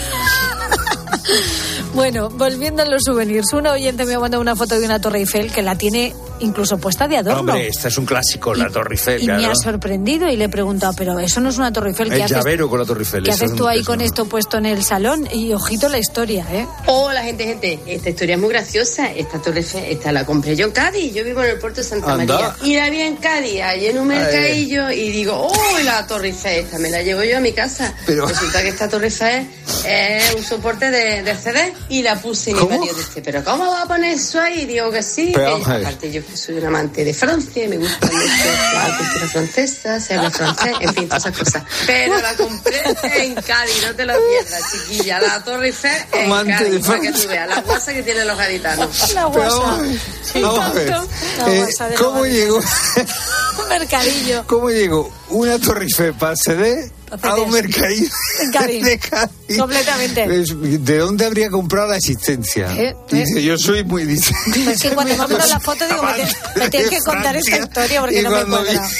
Bueno, volviendo a los souvenirs, una oyente me ha mandado una foto de una Torre Eiffel que la tiene incluso puesta de adorno. Hombre, esta es un clásico, la Torre Eiffel, Y claro. me ha sorprendido y le he preguntado, pero eso no es una Torre Eiffel. ¿Qué El haces, llavero con la Torre Eiffel. ¿qué eso haces es tú un ahí tesoro. con esto puesto en el salón? Y ojito la historia, ¿eh? Hola, gente, gente. Esta historia es muy graciosa. Esta Torre Eiffel, esta la compré yo en Cádiz. Yo vivo en el puerto de Santa Anda. María. Y la vi en Cádiz, allí en un mercadillo, y digo, ¡oh, la Torre Eiffel! Esta me la llevo yo a mi casa. Pero- Resulta que esta Torre Eiffel es un soporte de, de C D y la puse y mi ¿Cómo? marido dice, ¿pero cómo va a poner eso ahí? Y digo que sí. Pero, Eh, vamos a ver. aparte, yo que soy un amante de Francia y me gusta mucho la cultura francesa, se habla francés, en fin, todas esas cosas. Pero la compré en Cádiz, no te lo pierdas, chiquilla. La Torre Eiffel en Amante de Cádiz, para que Francia. tú veas la guasa que tienen los gaditanos. La Pero guasa. vamos a ver, Sí, vamos a ver. tanto. La Eh, guasa de ¿Cómo los llegó? Un mercadillo. ¿Cómo llegó una Torre Eiffel para acceder a un mercadillo En Cádiz. de Cádiz? Completamente. Es- ¿De dónde habría comprado la existencia? Eh, eh. Dice, yo soy muy... Dice, Es que cuando me ha mandado la foto digo, me, tienes- me tienes que contar esta historia porque y no me cuando vi cuadra.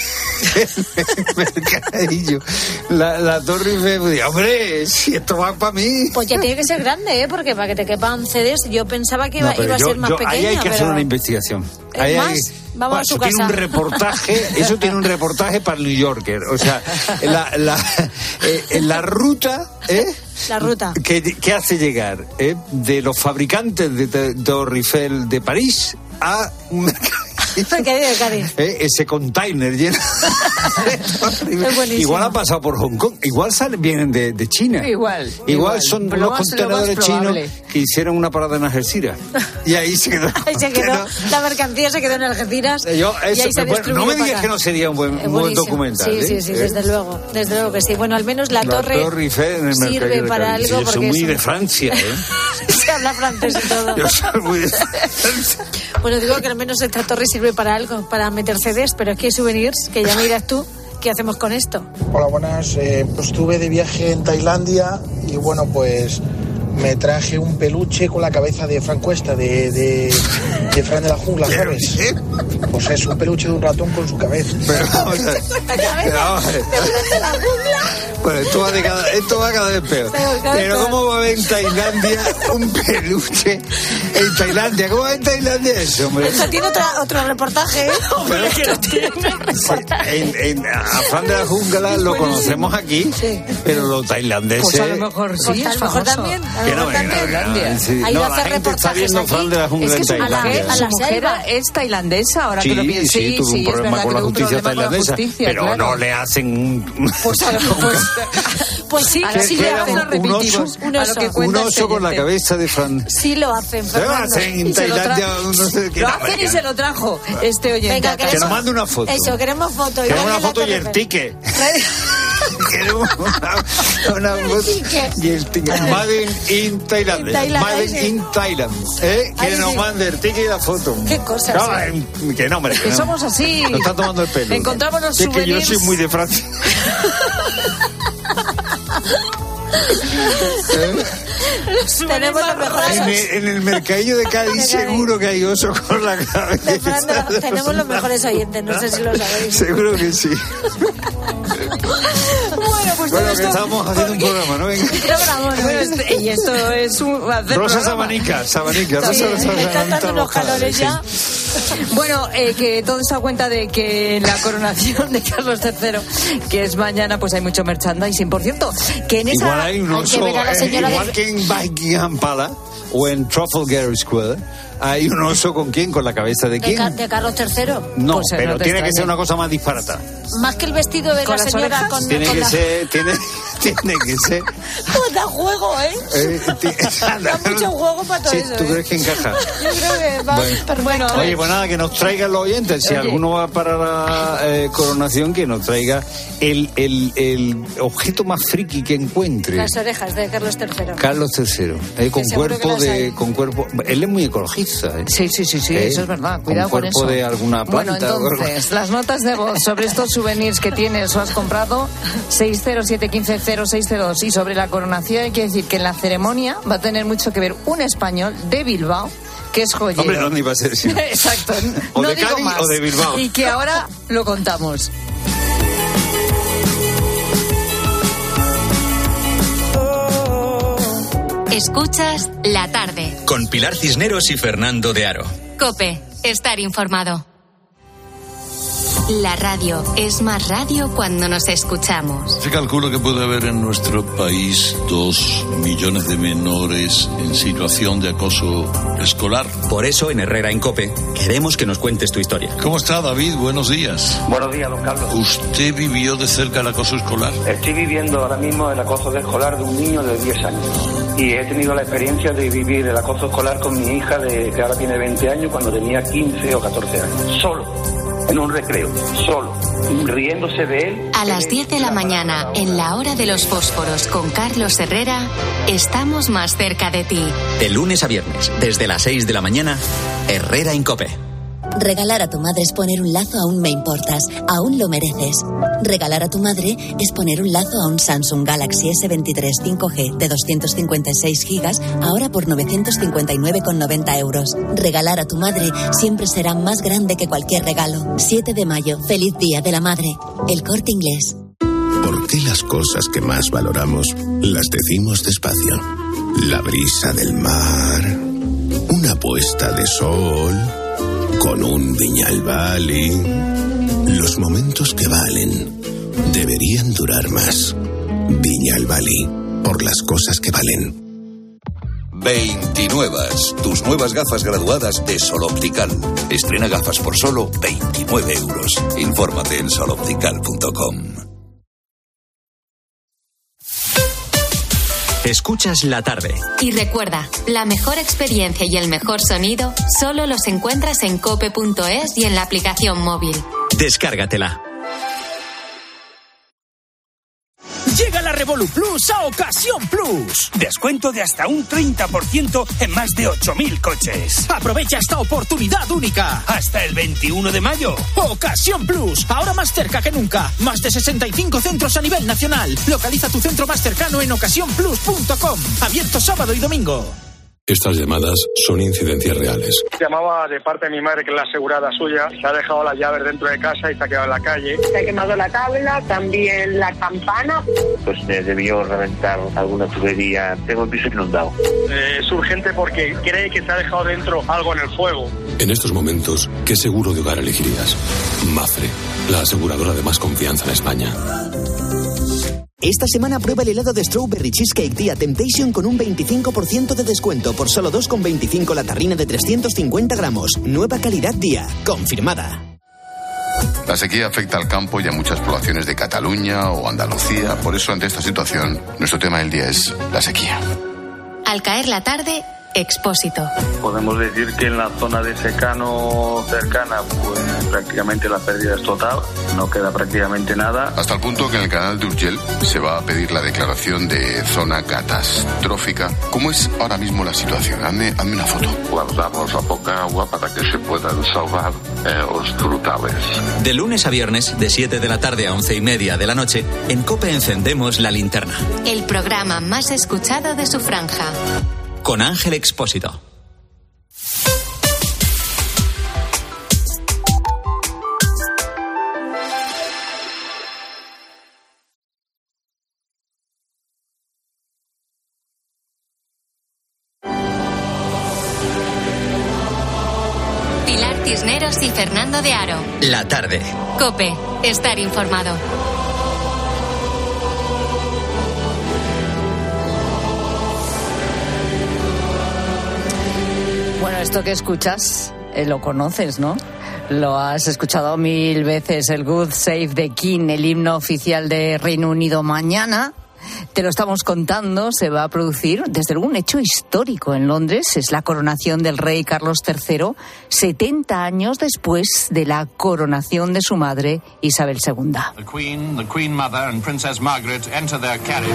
el mercadillo, la, la Torre Eiffel, pues, digo, hombre, si esto va para mí. Pues ya tiene que ser grande, ¿eh? Porque para que te quepan C Ds, yo pensaba que iba, No, pero iba a yo- ser más yo- pequeña. ahí hay que pero... hacer una investigación. ¿Es Ahí hay- más? Vamos a su eso tiene casa. un reportaje, eso tiene un reportaje para el New Yorker. O sea, la, la, eh, la ruta, ¿eh? La ruta. que, que hace llegar ¿eh? de los fabricantes de T- Torre Eiffel de París a un mercadillo. Mercadillo de Cádiz. ¿Eh? Ese container lleno de Torre Eiffel. Es buenísimo. Igual ha pasado por Hong Kong, igual salen, vienen de, de China. Igual, Igual, igual. son Lo unos más- lo más contenedores chinos probable. que hicieron una parada en Algeciras. Y ahí se quedó. Ahí se quedó, la mercancía se quedó en Algeciras. Yo, y eso, ahí se ha bueno, distribuido no me para digas acá. que no sería un buen, Es un buen buenísimo. documental. Sí, sí, ¿eh? sí, ¿Eh? desde luego, desde luego que sí. Bueno, al menos la, La torre, Torre Eiffel en el sirve mercadillo de para Cádiz. algo Yo soy porque muy es de un- Francia, ¿eh? se habla francés y todo. Yo soy muy de Francia. Bueno, digo que al menos esta torre sirve para algo, para meter C Ds, pero aquí hay souvenirs que ya me dirás tú qué hacemos con esto. Hola, buenas. Eh, pues estuve de viaje en Tailandia y bueno, pues me traje un peluche con la cabeza de Fran Cuesta, de, de, de Fran de la Jungla, ¿sabes? Pues es un peluche de un ratón con su cabeza. Pero vamos a ver. Pero vamos a ver. Bueno, esto va, de cada, esto va cada vez peor. Pero, cada vez Pero peor. ¿cómo va a haber en Tailandia un peluche? En Tailandia, ¿cómo va a haber en Tailandia eso, hombre? Esto tiene otra, otro reportaje, ¿eh? Pero- Esto tiene un reportaje. En, en, a Fran de la Jungla lo conocemos aquí, pero los tailandeses... Pues a lo mejor sí, Pues a es lo mejor famoso. también. A Que lo no, mejor que no, también. que no, sí. Ha ido No, a la hacer gente está reportajes viendo aquí. Fran de la Jungla Es que en su mujer, Tailandia. a su la mujer selva. es tailandesa, ahora que lo Sí, pienso. sí, tuvo un es problema verdad con que la tuvo un justicia problema con la tailandesa, justicia, pero claro. no le hacen un... Pues, a lo- pues, Pues sí, ¿Qué- sí qué lo era? hacen. ¿Un- un repetimos oso? Un a lo oso. que Un cuenta el oso con la siguiente. cabeza de Fran. Sí lo hacen, ¿Qué Fernando. hacen en Y se lo tra- Tailandia? No sé qué. Lo no, hacen y que- se lo trajo este oyente. Venga, a casa. Que queremos- nos mande una foto. Eso, queremos foto. Queremos Igual una en la foto y Torre el Eiffel. ticket. Queremos una, una foto ticket. y el ticket. Made in Thailand. En Tailandia, Made sí. in Thailand. ¿Eh? Que Ahí nos sí. mande el ticket y la foto. Qué cosas, No, ¿eh? eh, que no, hombre. Que no. somos así. Nos está tomando el pelo. Encontramos los Que es que yo souvenirs. soy muy de Francia. Tenemos los En mejores. el, en el mercadillo de Cádiz seguro que hay oso con la de cabeza. Fernando, tenemos los mejores oyentes, no sé si lo sabéis. Seguro que sí. Bueno, pues Bueno, todo que esto- estamos haciendo un programa, ¿no? Venga. Bueno, este- y esto es un hacer Rosa programa. Sabanica, Sabanica, Sí, Rosa me Sabanica. están dando unos calores ya. Bueno, eh, que todo se da cuenta de que en la coronación de Carlos tercero, que es mañana, pues hay mucho merchandising. Por cierto, que en esa Igual hay un hay que oso, ver a la eh, señora igual de- que en Buckingham Palace, o en Trafalgar Square hay un oso con quién, con la cabeza de ¿De, quién. Ca- de Carlos tercero? No, Pues, pero no te tiene que extrañe. ser una cosa más disparata. Más que el vestido de ¿Con la las señora orejas? con, Tiene con que la... ser, tiene, tiene que ser. Pues da juego, ¿eh? eh, ti- Da mucho juego para todo Sí, eso, ¿tú ¿eh? crees que encaja? Yo creo que va Bueno. perfecto. Bueno, Oye, pues nada, que nos traigan los oyentes. Si Oye. alguno va para la eh, coronación, que nos traiga el, el, el objeto más friki que encuentre. las orejas de Carlos tercero. Carlos tercero, eh, con seguro que cuerpo las de, hay. con cuerpo. Él es muy ecologista, ¿eh? Sí, sí, sí, sí, ¿Eh? eso es verdad. Cuidado con con cuerpo eso. de alguna Bueno, planta. o algo. entonces, las notas de voz sobre estos souvenirs que tienes o has comprado, seis cero siete uno cinco cero seis cero dos. Y sobre la coronación hay que decir que en la ceremonia va a tener mucho que ver un español de Bilbao, que es joyero. Hombre, ¿dónde iba a ser? Sí. Exacto. O no de digo Cádiz más. o de Bilbao. Y que ahora lo contamos. Escuchas La Tarde. Con Pilar Cisneros y Fernando de Aro. COPE. Estar informado. La radio es más radio cuando nos escuchamos. Se calcula que puede haber en nuestro país dos millones de menores en situación de acoso escolar. Por eso en Herrera en COPE queremos que nos cuentes tu historia. ¿Cómo está, David? Buenos días. Buenos días, don Carlos. ¿Usted vivió de cerca el acoso escolar? Estoy viviendo ahora mismo el acoso escolar de un niño de diez años. Y he tenido la experiencia de vivir el acoso escolar con mi hija, de, que ahora tiene veinte años, cuando tenía quince o catorce años. Solo, en un recreo, solo, riéndose de él. A las diez de la mañana, en la hora de los fósforos con Carlos Herrera, estamos más cerca de ti. De lunes a viernes, desde las seis de la mañana, Herrera en COPE. Regalar a tu madre es poner un lazo a un Me Importas, aún lo mereces. Regalar a tu madre es poner un lazo a un Samsung Galaxy ese veintitrés cinco G de doscientos cincuenta y seis gigas, ahora por novecientos cincuenta y nueve con noventa euros. Regalar a tu madre siempre será más grande que cualquier regalo. siete de mayo, feliz Día de la Madre. El Corte Inglés. ¿Por qué las cosas que más valoramos las decimos despacio? La brisa del mar, una puesta de sol, con un Viñalbali. Los momentos que valen deberían durar más. Viñalbali, por las cosas que valen. veintinuevas, tus nuevas gafas graduadas de Sol Optical. Estrena gafas por solo veintinueve euros. Infórmate en sol optical punto com. Escuchas La Tarde. Y recuerda, la mejor experiencia y el mejor sonido solo los encuentras en cope punto es y en la aplicación móvil. Descárgatela. Llega la Revolu Plus a Ocasión Plus. Descuento de hasta un treinta por ciento en más de ocho mil coches. Aprovecha esta oportunidad única hasta el veintiuno de mayo. Ocasión Plus, ahora más cerca que nunca. Más de sesenta y cinco centros a nivel nacional. Localiza tu centro más cercano en ocasión plus punto com. Abierto sábado y domingo. Estas llamadas son incidencias reales. Llamaba de parte de mi madre, que es la asegurada suya. Se ha dejado las llaves dentro de casa y se ha quedado en la calle. Se ha quemado la tabla, también la campana. Pues me debió reventar alguna tubería. Tengo el piso inundado. Eh, es urgente porque cree que se ha dejado dentro algo en el fuego. En estos momentos, ¿qué seguro de hogar elegirías? Mafre, la aseguradora de más confianza en España. Esta semana prueba el helado de Strawberry Cheesecake Día Temptation con un veinticinco por ciento de descuento por solo dos con veinticinco la tarrina de trescientos cincuenta gramos. Nueva calidad Día, confirmada. La sequía afecta al campo y a muchas poblaciones de Cataluña o Andalucía. Por eso, ante esta situación, nuestro tema del día es la sequía. Al caer la tarde, Expósito. Podemos decir que en la zona de secano cercana, pues prácticamente la pérdida es total, no queda prácticamente nada. Hasta el punto que en el canal de Urgell se va a pedir la declaración de zona catastrófica. ¿Cómo es ahora mismo la situación? Hazme, hazme una foto. Guardamos a poca agua para que se puedan salvar eh, los frutales. De lunes a viernes, de siete de la tarde a once y media de la noche, en COPE encendemos la linterna. El programa más escuchado de su franja. Con Ángel Expósito. Pilar Cisneros y Fernando de Aro. La Tarde. COPE. Estar informado. esto que escuchas eh, lo conoces, ¿no? Lo has escuchado mil veces, el God Save the King, el himno oficial de Reino Unido. Mañana, te lo estamos contando, se va a producir desde luego un hecho histórico en Londres. Es la coronación del rey Carlos tercero, setenta años después de la coronación de su madre Isabel segunda. The Queen, the Queen Mother and Princess Margaret enter their carriage.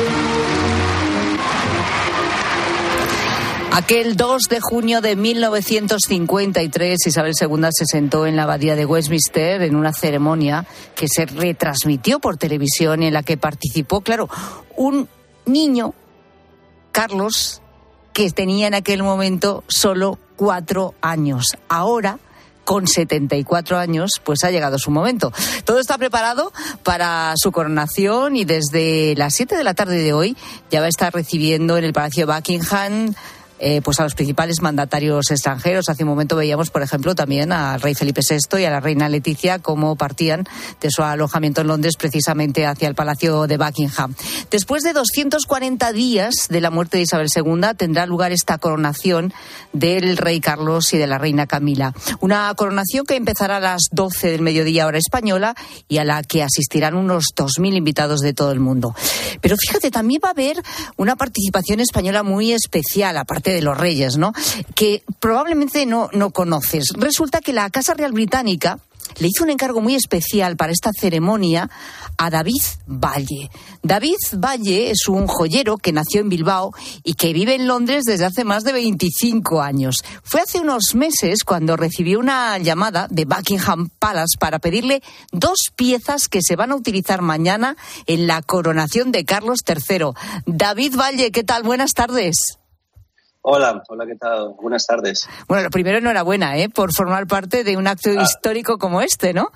Aquel dos de junio de mil novecientos cincuenta y tres, Isabel segunda se sentó en la abadía de Westminster en una ceremonia que se retransmitió por televisión y en la que participó, claro, un niño, Carlos, que tenía en aquel momento solo cuatro años. Ahora, con setenta y cuatro años, pues ha llegado su momento. Todo está preparado para su coronación y desde las siete de la tarde de hoy ya va a estar recibiendo en el Palacio de Buckingham Eh, pues a los principales mandatarios extranjeros. Hace un momento veíamos, por ejemplo, también al rey Felipe sexto y a la reina Leticia cómo partían de su alojamiento en Londres precisamente hacia el Palacio de Buckingham. Después de doscientos cuarenta días de la muerte de Isabel segunda tendrá lugar esta coronación del rey Carlos y de la reina Camila. Una coronación que empezará a las doce del mediodía hora española y a la que asistirán unos dos mil invitados de todo el mundo. Pero fíjate, también va a haber una participación española muy especial, aparte de los reyes, ¿no?, que probablemente no, no conoces. Resulta que la Casa Real Británica le hizo un encargo muy especial para esta ceremonia a David Valle. David Valle es un joyero que nació en Bilbao y que vive en Londres desde hace más de veinticinco años. Fue hace unos meses cuando recibió una llamada de Buckingham Palace para pedirle dos piezas que se van a utilizar mañana en la coronación de Carlos tercero. David Valle, ¿qué tal? Buenas tardes. Hola, hola, ¿qué tal? Buenas tardes. Bueno, lo primero, enhorabuena, ¿eh?, por formar parte de un acto ah. histórico como este, ¿no?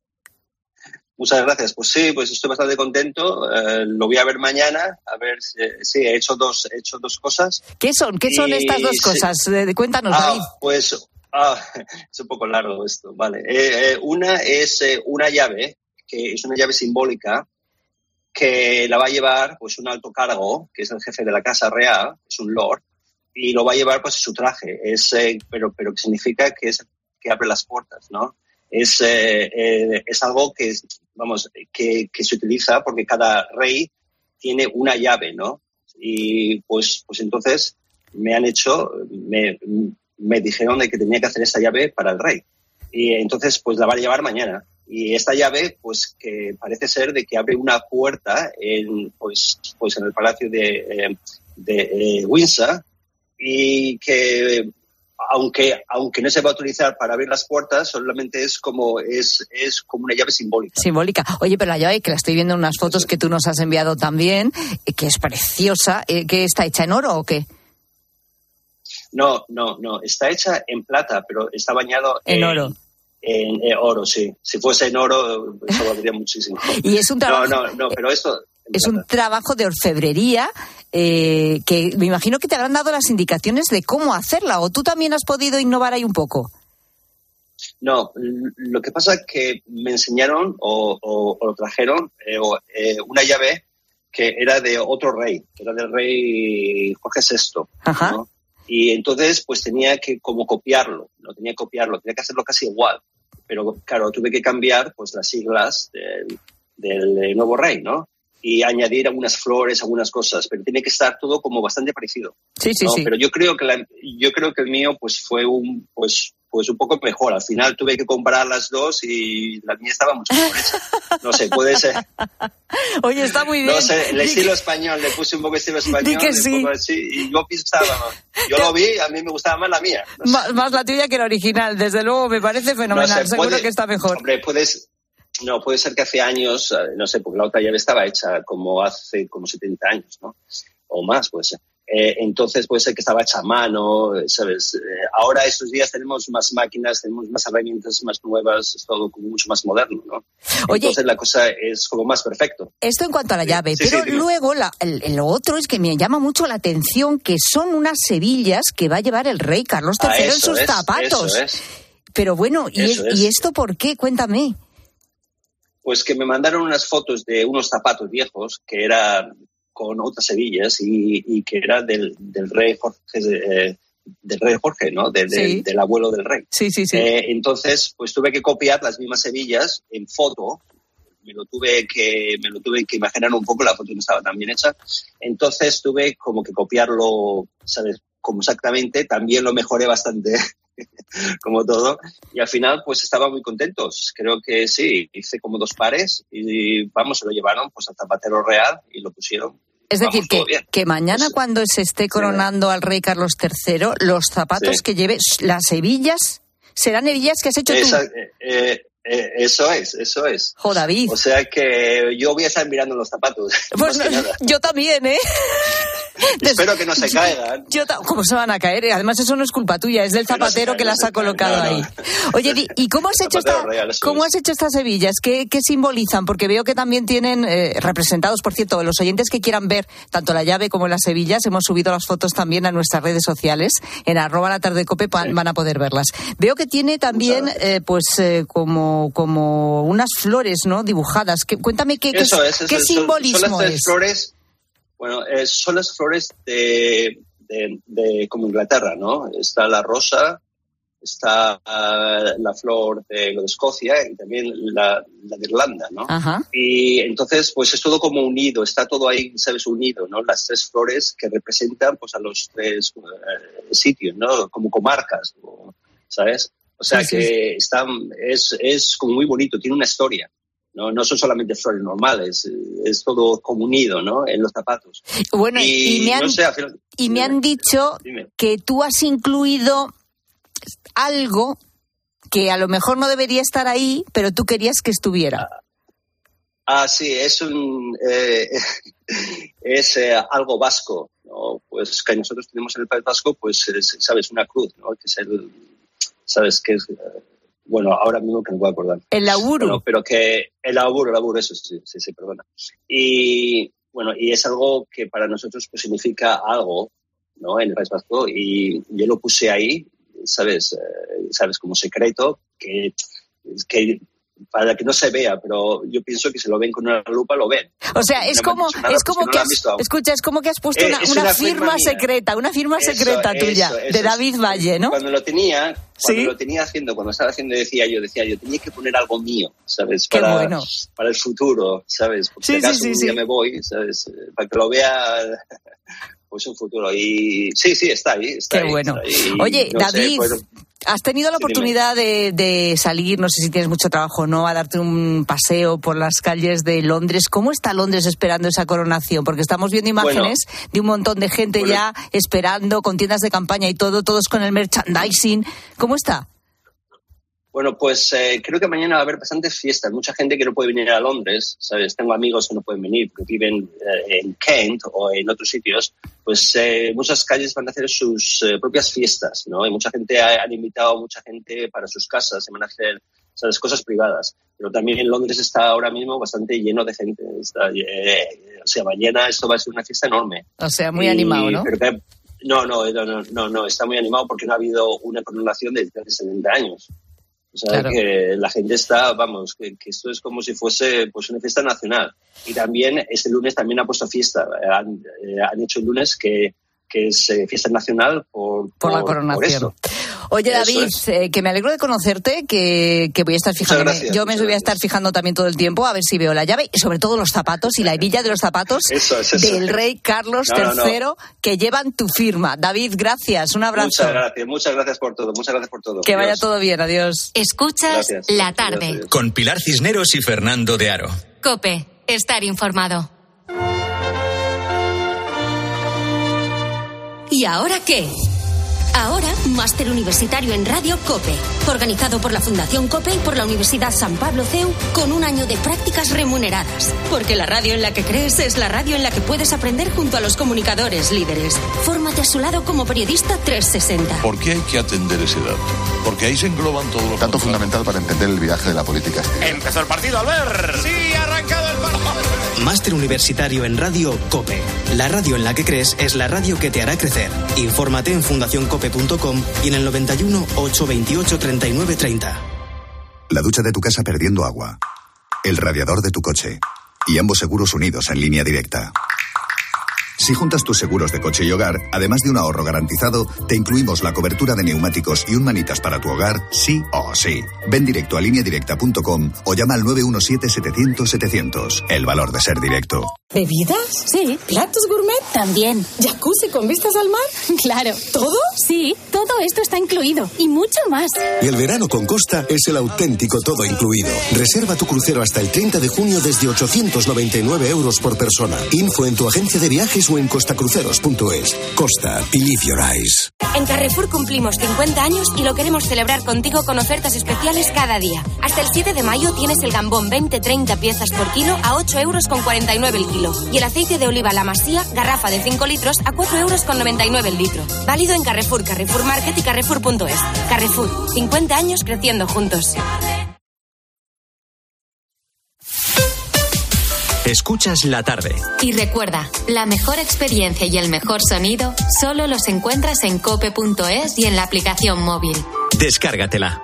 Muchas gracias. Pues sí, pues estoy bastante contento. Eh, lo voy a ver mañana. A ver, eh, sí, he hecho dos, he hecho dos cosas. ¿Qué son? ¿Qué son y, estas dos cosas? Sí. Eh, cuéntanos, ah, David. Pues ah, es un poco largo esto, vale. Eh, eh, una es eh, una llave, que es una llave simbólica, que la va a llevar pues un alto cargo, que es el jefe de la Casa Real, es un lord, y lo va a llevar pues en su traje, es, eh, pero, pero que significa que es que abre las puertas, ¿no? Es, eh, eh, es algo que, vamos, que, que se utiliza porque cada rey tiene una llave, ¿no? Y pues, pues entonces me han hecho, me, me dijeron de que tenía que hacer esta llave para el rey. Y entonces pues la van a llevar mañana. Y esta llave, pues que parece ser de que abre una puerta en, pues, pues en el Palacio de, eh, de eh, Windsor, y que aunque aunque no se va a utilizar para abrir las puertas, solamente es como es es como una llave simbólica. Simbólica. Oye, pero la llave, que la estoy viendo en unas fotos sí. que tú nos has enviado también, que es preciosa, ¿que está hecha en oro o qué? No, no, no, está hecha en plata, pero está bañado en, en oro. En, en oro, sí. Si fuese en oro, eso valdría muchísimo. Y es un trabajo. No, no, no, pero esto. Es un trabajo de orfebrería eh, que me imagino que te habrán dado las indicaciones de cómo hacerla, o tú también has podido innovar ahí un poco. No, lo que pasa es que me enseñaron o, o, o lo trajeron eh, o, eh, una llave que era de otro rey, que era del rey Jorge sexto. Ajá. ¿No? Y entonces pues tenía que como copiarlo, no tenía que copiarlo, tenía que hacerlo casi igual. Pero claro, tuve que cambiar pues las siglas de, del nuevo rey, ¿no? Y añadir algunas flores, algunas cosas, pero tiene que estar todo como bastante parecido. Sí, sí, ¿no? sí. Pero yo creo que la, yo creo que el mío pues fue un pues pues un poco mejor. Al final tuve que comprar las dos y la mía estaba mucho mejor hecha. No sé, puede ser. Oye, está muy bien. No sé, el estilo que... español, le puse un poco estilo español. Di que sí. Un poco así, y yo pensaba, yo lo vi, a mí me gustaba más la mía. No sé. más, más la tuya que la original, desde luego, me parece fenomenal. No sé, seguro puede, que está mejor. Hombre, puedes... No, puede ser que hace años, no sé, porque la otra llave estaba hecha como hace como setenta años, ¿no? O más, puede ser. Eh, entonces puede ser que estaba hecha a mano, ¿sabes? Eh, ahora estos días tenemos más máquinas, tenemos más herramientas más nuevas, es todo como mucho más moderno, ¿no? Oye, entonces la cosa es como más perfecto. Esto en cuanto a la llave, sí, pero sí, luego la, el, lo otro es que me llama mucho la atención, que son unas hebillas que va a llevar el rey Carlos tercero ah, en sus es, zapatos. Eso es. Pero bueno, ¿y, es, es. ¿y esto por qué? Cuéntame. Pues que me mandaron unas fotos de unos zapatos viejos que eran con otras hebillas y, y que era del, del rey Jorge, eh, del rey Jorge, ¿no? De, de, sí. Del abuelo del rey. Sí, sí, sí. Eh, entonces, pues tuve que copiar las mismas hebillas en foto. Me lo tuve que me lo tuve que imaginar un poco, la foto no estaba tan bien hecha. Entonces tuve como que copiarlo, ¿sabes? Como exactamente. También lo mejoré bastante, como todo. Y al final, pues estaban muy contentos. Creo que sí, hice como dos pares y, vamos, se lo llevaron pues al zapatero real y lo pusieron. Es decir, que, que mañana pues, cuando se esté coronando sí. al rey Carlos tercero, los zapatos sí. que lleve, las hebillas, serán hebillas que has hecho Esa, tú. Eh, eh, Eh, eso es, eso es. Jo, David. O sea que yo voy a estar mirando los zapatos. Pues no, yo también, ¿eh? Espero que no se caigan. Yo, yo, ¿Cómo se van a caer? Además, eso no es culpa tuya, es del zapatero no que las ha colocado no, no. ahí. Oye, ¿y cómo has hecho esta, real, cómo has hecho estas hebillas? ¿Qué, qué simbolizan? Porque veo que también tienen eh, representados, por cierto, los oyentes que quieran ver tanto la llave como las hebillas, hemos subido las fotos también a nuestras redes sociales, en arroba la tarde cope sí. van a poder verlas. Veo que tiene también, eh, pues, eh, como, como unas flores, ¿no? Dibujadas. ¿Qué, cuéntame qué, eso qué, es, eso qué es, simbolismo son, son las tres es. Flores. Bueno, eh, son las flores de, de, de como Inglaterra, ¿no? Está la rosa, está uh, la flor de, lo de Escocia y también la, la de Irlanda, ¿no? Ajá. Y entonces, pues es todo como unido, está todo ahí, ¿sabes? Unido, ¿no? Las tres flores que representan, pues, a los tres uh, sitios, ¿no? Como comarcas, ¿sabes? O sea sí, que sí. Están, es, es como muy bonito, tiene una historia. No, no son solamente flores normales, es todo como unido, ¿no? En los zapatos. Bueno, y, y me han, no sé, final, y me han dicho dime. que tú has incluido algo que a lo mejor no debería estar ahí, pero tú querías que estuviera. Ah, ah sí, es un eh, es eh, algo vasco, ¿no? Pues que nosotros tenemos en el País Vasco, pues es, sabes, una cruz, ¿no? Que es el, sabes que es bueno, ahora mismo que no puedo acordar. El laburo. Bueno, pero que el laburo, el laburo, eso sí, sí, sí, perdona. Y bueno, y es algo que para nosotros pues significa algo, ¿no? En el País Vasco, y yo lo puse ahí, ¿sabes? Eh, ¿Sabes? Como secreto, que, que para que no se vea, pero yo pienso que si lo ven con una lupa lo ven. O sea, es no como, es como no que has, escucha, es como que has puesto eh, una, una, una firma, firma secreta, una firma eso, secreta eso, tuya, eso, de David Valle, ¿no? Cuando lo tenía, cuando ¿sí? lo tenía haciendo, cuando estaba haciendo, decía yo, decía yo, tenía que poner algo mío, ¿sabes? Para, bueno. para el futuro, ¿sabes? Porque sí, si acaso sí, sí, un día sí. me voy, ¿sabes? Para que lo vea pues un futuro. Y sí, sí, está ahí. Está Qué ahí, bueno. Está ahí. Oye, no David, sé, pues, has tenido la sí, oportunidad de, de salir, no sé si tienes mucho trabajo o no, a darte un paseo por las calles de Londres. ¿Cómo está Londres esperando esa coronación? Porque estamos viendo imágenes bueno, de un montón de gente bueno, ya esperando, con tiendas de campaña y todo, todos con el merchandising. ¿Cómo está? Bueno, pues eh, creo que mañana va a haber bastantes fiestas. Mucha gente que no puede venir a Londres, ¿sabes? Tengo amigos que no pueden venir porque viven eh, en Kent o en otros sitios. Pues eh, muchas calles van a hacer sus eh, propias fiestas, ¿no? Y mucha gente ha, han invitado a mucha gente para sus casas, se van a hacer, ¿sabes? Cosas privadas. Pero también en Londres está ahora mismo bastante lleno de gente. Está, eh, o sea, mañana esto va a ser una fiesta enorme. O sea, muy y, animado, ¿no? Pero que, no, no, no, no, no, está muy animado porque no ha habido una coronación desde hace setenta años. O sea, claro. que la gente está, vamos, que, que esto es como si fuese pues una fiesta nacional. Y también este lunes también ha puesto fiesta. Han, eh, han hecho el lunes que, que es eh, fiesta nacional por, por, por la coronación. Por Oye, David, es. eh, que me alegro de conocerte, que, que voy a estar fijándome. Gracias, yo me voy a estar fijando también todo el tiempo a ver si veo la llave y sobre todo los zapatos y la hebilla de los zapatos eso es, eso. del rey Carlos no, tercero no, no. que llevan tu firma. David, gracias, un abrazo. Muchas gracias, muchas gracias por todo, muchas gracias por todo. Que adiós. vaya todo bien, adiós. Escuchas gracias. La Tarde. Adiós, adiós. Con Pilar Cisneros y Fernando de Aro. COPE, estar informado. ¿Y ahora qué? Ahora, Máster Universitario en Radio COPE, organizado por la Fundación COPE y por la Universidad San Pablo C E U, con un año de prácticas remuneradas. Porque la radio en la que crees es la radio en la que puedes aprender junto a los comunicadores líderes. Fórmate a su lado como periodista trescientos sesenta. ¿Por qué hay que atender ese dato? Porque ahí se engloban todos los... Dato fundamental para entender el viaje de la política. Empezó el partido, Albert. Sí, ha arrancado el partido. Máster Universitario en Radio COPE. La radio en la que crees es la radio que te hará crecer. Infórmate en fundación cope punto com y en el noventa y uno, ochocientos veintiocho, treinta y nueve treinta. La ducha de tu casa perdiendo agua. El radiador de tu coche. Y ambos seguros unidos en línea directa. Si juntas tus seguros de coche y hogar, además de un ahorro garantizado, te incluimos la cobertura de neumáticos y un manitas para tu hogar, sí o sí. Ven directo a línea directa punto com o llama al nueve uno siete setecientos setecientos. El valor de ser directo. ¿Bebidas? Sí. ¿Platos gourmet? También. ¿Jacuzzi con vistas al mar? Claro. ¿Todo? Sí, todo esto está incluido y mucho más. Y el verano con Costa es el auténtico todo incluido. Reserva tu crucero hasta el treinta de junio desde ochocientos noventa y nueve euros por persona. Info en tu agencia de viajes o en costacruceros punto es. Costa, believe your eyes. En Carrefour cumplimos cincuenta años y lo queremos celebrar contigo con ofertas especiales cada día. Hasta el siete de mayo tienes el gambón veinte treinta piezas por kilo a ocho euros con cuarenta y nueve el kilo. Y el aceite de oliva La Masía, garrafa de cinco litros a cuatro euros con noventa y nueve el litro. Válido en Carrefour, Carrefour Market y Carrefour punto es. Carrefour, cincuenta años creciendo juntos. Escuchas la tarde. Y recuerda, la mejor experiencia y el mejor sonido solo los encuentras en cope punto es y en la aplicación móvil. Descárgatela.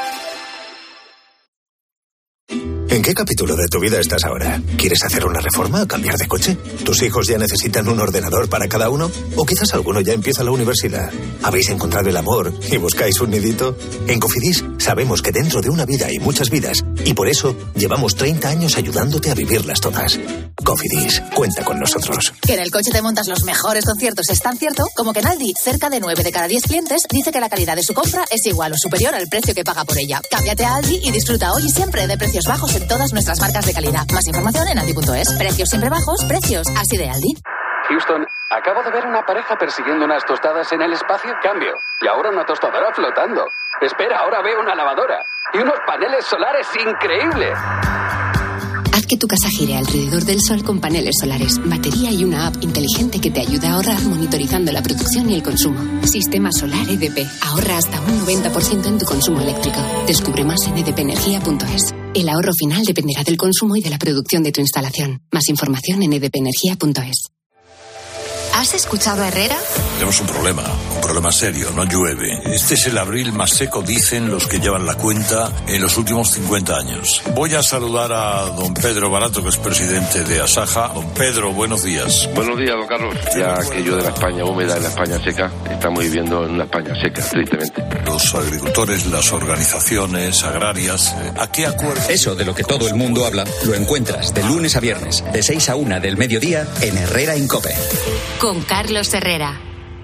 ¿En qué capítulo de tu vida estás ahora? ¿Quieres hacer una reforma o cambiar de coche? ¿Tus hijos ya necesitan un ordenador para cada uno? ¿O quizás alguno ya empieza la universidad? ¿Habéis encontrado el amor y buscáis un nidito? En Cofidis sabemos que dentro de una vida hay muchas vidas y por eso llevamos treinta años ayudándote a vivirlas todas. Cofidis, cuenta con nosotros. Que en el coche te montas los mejores conciertos es tan cierto como que en Aldi, cerca de nueve de cada diez clientes dice que la calidad de su compra es igual o superior al precio que paga por ella. Cámbiate a Aldi y disfruta hoy y siempre de precios bajos en todas nuestras marcas de calidad. Más información en aldi punto es. Precios siempre bajos, precios así de Aldi. Houston, acabo de ver una pareja persiguiendo unas tostadas en el espacio. Cambio. Y ahora una tostadora flotando. Espera, ahora veo una lavadora. Y unos paneles solares increíbles. Haz que tu casa gire alrededor del sol con paneles solares, batería y una app inteligente que te ayuda a ahorrar monitorizando la producción y el consumo. Sistema Solar E D P. Ahorra hasta un noventa por ciento en tu consumo eléctrico. Descubre más en e d p energía punto es. El ahorro final dependerá del consumo y de la producción de tu instalación. Más información en e d p energía punto es. ¿Has escuchado a Herrera? Tenemos un problema, un problema serio, no llueve. Este es el abril más seco, dicen los que llevan la cuenta, en los últimos cincuenta años. Voy a saludar a don Pedro Barato, que es presidente de Asaja. Don Pedro, buenos días. Buenos días, don Carlos. Ya aquello de la España húmeda y la España seca, estamos viviendo en una España seca, tristemente. Los agricultores, las organizaciones agrarias, ¿a qué acuerdo? Eso de lo que todo el mundo habla, lo encuentras de lunes a viernes, de seis a una del mediodía, en Herrera en COPE. Con Carlos Herrera.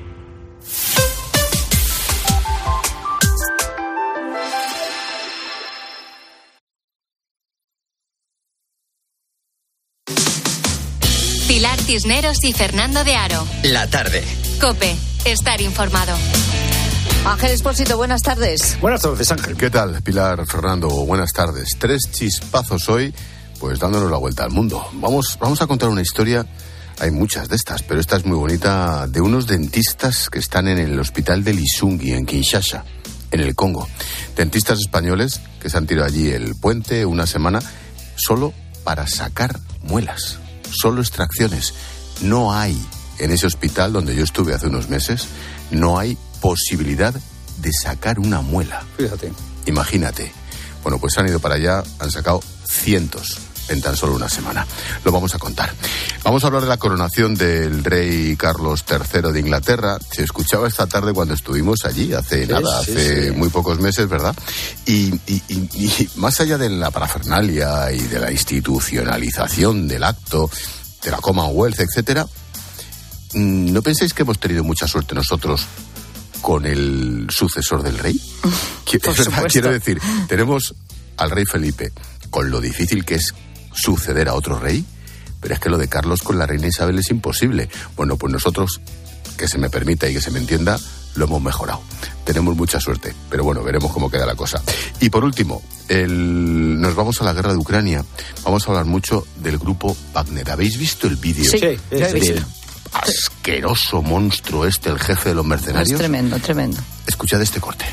Pilar Cisneros y Fernando de Aro. La tarde. COPE. Estar informado. Ángel Expósito, buenas tardes. Buenas tardes, Ángel. ¿Qué tal, Pilar, Fernando? Buenas tardes. Tres chispazos hoy, pues dándonos la vuelta al mundo. Vamos, vamos a contar una historia. Hay muchas de estas, pero esta es muy bonita, de unos dentistas que están en el hospital de Lisungi, en Kinshasa, en el Congo. Dentistas españoles que se han tirado allí el puente una semana solo para sacar muelas, solo extracciones. No hay, en ese hospital donde yo estuve hace unos meses, no hay posibilidad de sacar una muela. Fíjate. Imagínate. Bueno, pues han ido para allá, han sacado cientos en tan solo una semana. Lo vamos a contar. Vamos a hablar de la coronación del rey Carlos tercero de Inglaterra. Se escuchaba esta tarde cuando estuvimos allí, hace sí, nada, sí, hace sí. muy pocos meses, ¿verdad? Y, y, y, y más allá de la parafernalia y de la institucionalización del acto, de la Commonwealth, etcétera, ¿no pensáis que hemos tenido mucha suerte nosotros con el sucesor del rey? Por supuesto. Quiero decir, tenemos al rey Felipe, con lo difícil que es suceder a otro rey, pero es que lo de Carlos con la reina Isabel es imposible. Bueno, pues nosotros, que se me permita y que se me entienda, lo hemos mejorado. Tenemos mucha suerte, pero bueno, veremos cómo queda la cosa. Y por último, el... nos vamos a la guerra de Ucrania. Vamos a hablar mucho del grupo Wagner. ¿Habéis visto el vídeo? Sí, sí, ya he visto. Del asqueroso monstruo este, el jefe de los mercenarios. Es tremendo, tremendo. Escuchad este corte.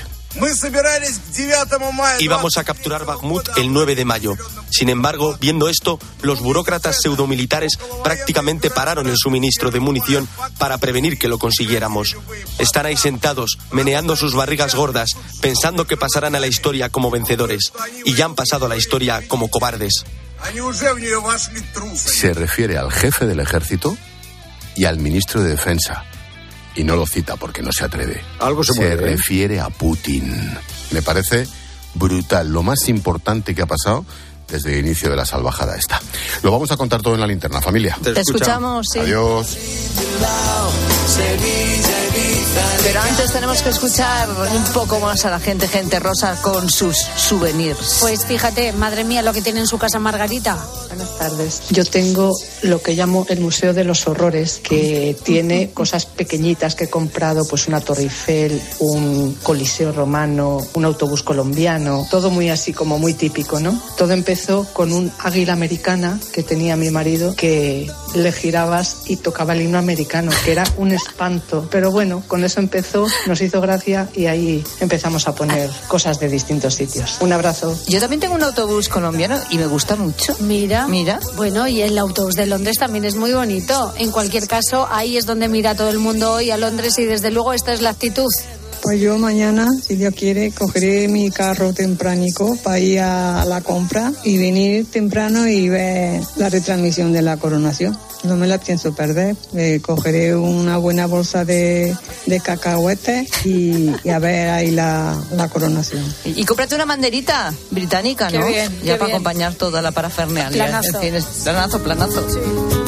Íbamos a capturar Bakhmut el nueve de mayo. Sin embargo, viendo esto, los burócratas pseudomilitares prácticamente pararon el suministro de munición para prevenir que lo consiguiéramos. Están ahí sentados, meneando sus barrigas gordas, pensando que pasarán a la historia como vencedores. Y ya han pasado a la historia como cobardes. Se refiere al jefe del ejército y al ministro de Defensa. Y no lo cita porque no se atreve. Algo se, se mueve, refiere ¿eh? a Putin. Me parece brutal, lo más importante que ha pasado desde el inicio de la salvajada esta. Lo vamos a contar todo en la linterna, familia. Te, Te escuchamos, sí. Adiós. Pero antes tenemos que escuchar un poco más a la gente, gente rosa, con sus souvenirs. Pues fíjate, madre mía, lo que tiene en su casa Margarita. Buenas tardes. Yo tengo lo que llamo el Museo de los Horrores, que tiene cosas pequeñitas que he comprado, pues una Torre Eiffel, un Coliseo romano, un autobús colombiano, todo muy así como muy típico, ¿no? Todo empezó con un águila americana que tenía mi marido, que le girabas y tocaba el himno americano, que era un espanto. Pero bueno, con eso empezó, nos hizo gracia y ahí empezamos a poner cosas de distintos sitios. Un abrazo. Yo también tengo un autobús colombiano y me gusta mucho. Mira, mira. Bueno, y el autobús de Londres también es muy bonito. En cualquier caso, ahí es donde mira todo el mundo hoy a Londres y desde luego esta es la actitud. Pues yo mañana, si Dios quiere, cogeré mi carro tempranico para ir a la compra y venir temprano y ver la retransmisión de la coronación. No me la pienso perder. Eh, cogeré una buena bolsa de, de cacahuetes y, y a ver ahí la, la coronación. Y, y cómprate una banderita británica, ¿no? Qué bien, ya qué para bien. acompañar toda la parafernalia. Planazo. En fin, es planazo, planazo. Sí.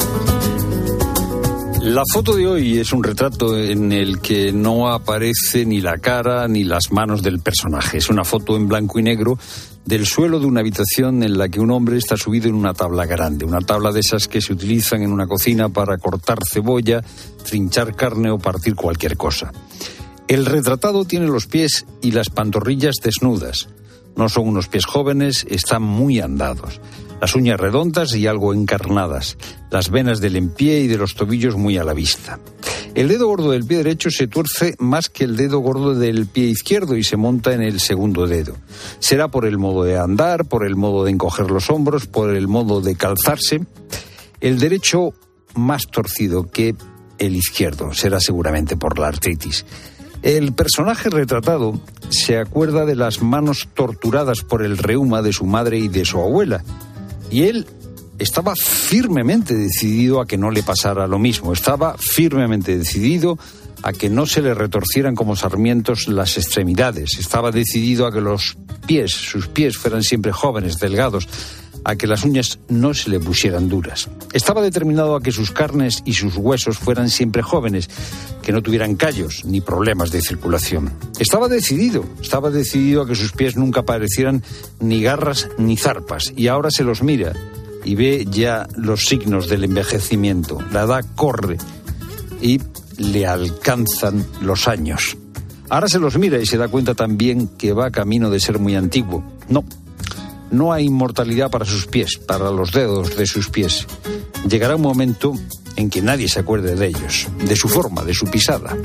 La foto de hoy es un retrato en el que no aparece ni la cara ni las manos del personaje. Es una foto en blanco y negro del suelo de una habitación en la que un hombre está subido en una tabla grande. Una tabla de esas que se utilizan en una cocina para cortar cebolla, trinchar carne o partir cualquier cosa. El retratado tiene los pies y las pantorrillas desnudas. No son unos pies jóvenes, están muy andados. Las uñas redondas y algo encarnadas, las venas del empié y de los tobillos muy a la vista. El dedo gordo del pie derecho se tuerce más que el dedo gordo del pie izquierdo y se monta en el segundo dedo. Será por el modo de andar, por el modo de encoger los hombros, por el modo de calzarse. El derecho más torcido que el izquierdo, será seguramente por la artritis. El personaje retratado se acuerda de las manos torturadas por el reuma de su madre y de su abuela. Y él estaba firmemente decidido a que no le pasara lo mismo. Estaba firmemente decidido a que no se le retorcieran como sarmientos las extremidades. Estaba decidido a que los pies, sus pies, fueran siempre jóvenes, delgados, a que las uñas no se le pusieran duras. Estaba determinado a que sus carnes y sus huesos fueran siempre jóvenes, que no tuvieran callos ni problemas de circulación. Estaba decidido, estaba decidido a que sus pies nunca parecieran ni garras ni zarpas, y ahora se los mira y ve ya los signos del envejecimiento. La edad corre y le alcanzan los años. Ahora se los mira y se da cuenta también que va camino de ser muy antiguo. No. No hay inmortalidad para sus pies, para los dedos de sus pies. Llegará un momento en que nadie se acuerde de ellos, de su forma, de su pisada.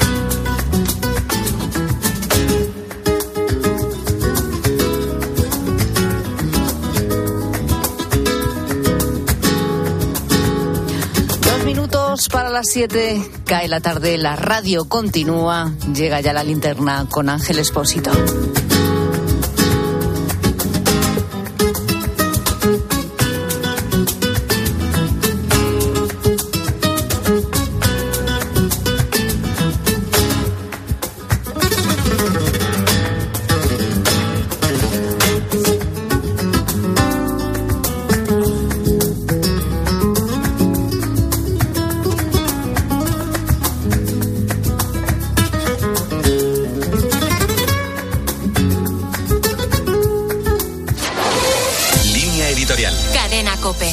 Dos minutos para las siete, cae la tarde, la radio continúa, llega ya la linterna con Ángel Expósito. Cadena COPE.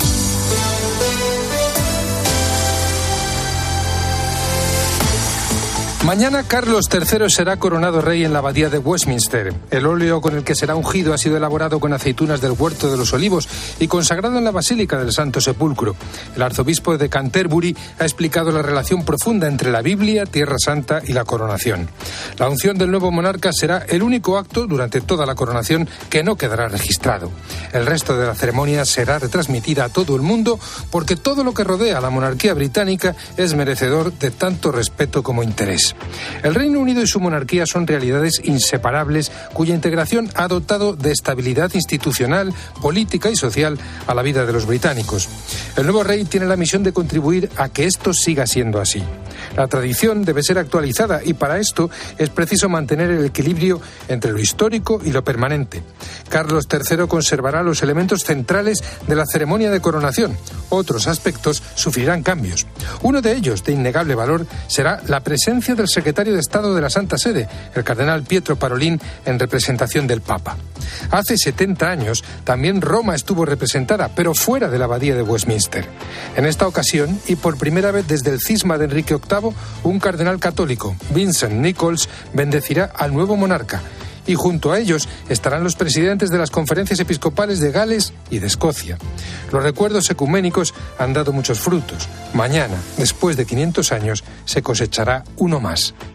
Mañana Carlos tercero será coronado rey en la abadía de Westminster. El óleo con el que será ungido ha sido elaborado con aceitunas del Huerto de los Olivos y consagrado en la Basílica del Santo Sepulcro. El arzobispo de Canterbury ha explicado la relación profunda entre la Biblia, Tierra Santa y la coronación. La unción del nuevo monarca será el único acto durante toda la coronación que no quedará registrado. El resto de la ceremonia será retransmitida a todo el mundo porque todo lo que rodea a la monarquía británica es merecedor de tanto respeto como interés. El Reino Unido y su monarquía son realidades inseparables cuya integración ha dotado de estabilidad institucional, política y social a la vida de los británicos. El nuevo rey tiene la misión de contribuir a que esto siga siendo así. La tradición debe ser actualizada y para esto es preciso mantener el equilibrio entre lo histórico y lo permanente. Carlos tercero conservará los elementos centrales de la ceremonia de coronación. Otros aspectos sufrirán cambios. Uno de ellos, de innegable valor, será la presencia del secretario de Estado de la Santa Sede, el cardenal Pietro Parolin, en representación del Papa. Hace setenta años también Roma estuvo representada, pero fuera de la abadía de Westminster. En esta ocasión, y por primera vez desde el cisma de Enrique octavo, un cardenal católico, Vincent Nichols, bendecirá al nuevo monarca. Y junto a ellos estarán los presidentes de las conferencias episcopales de Gales y de Escocia. Los recuerdos ecuménicos han dado muchos frutos. Mañana, después de quinientos años, se cosechará uno más.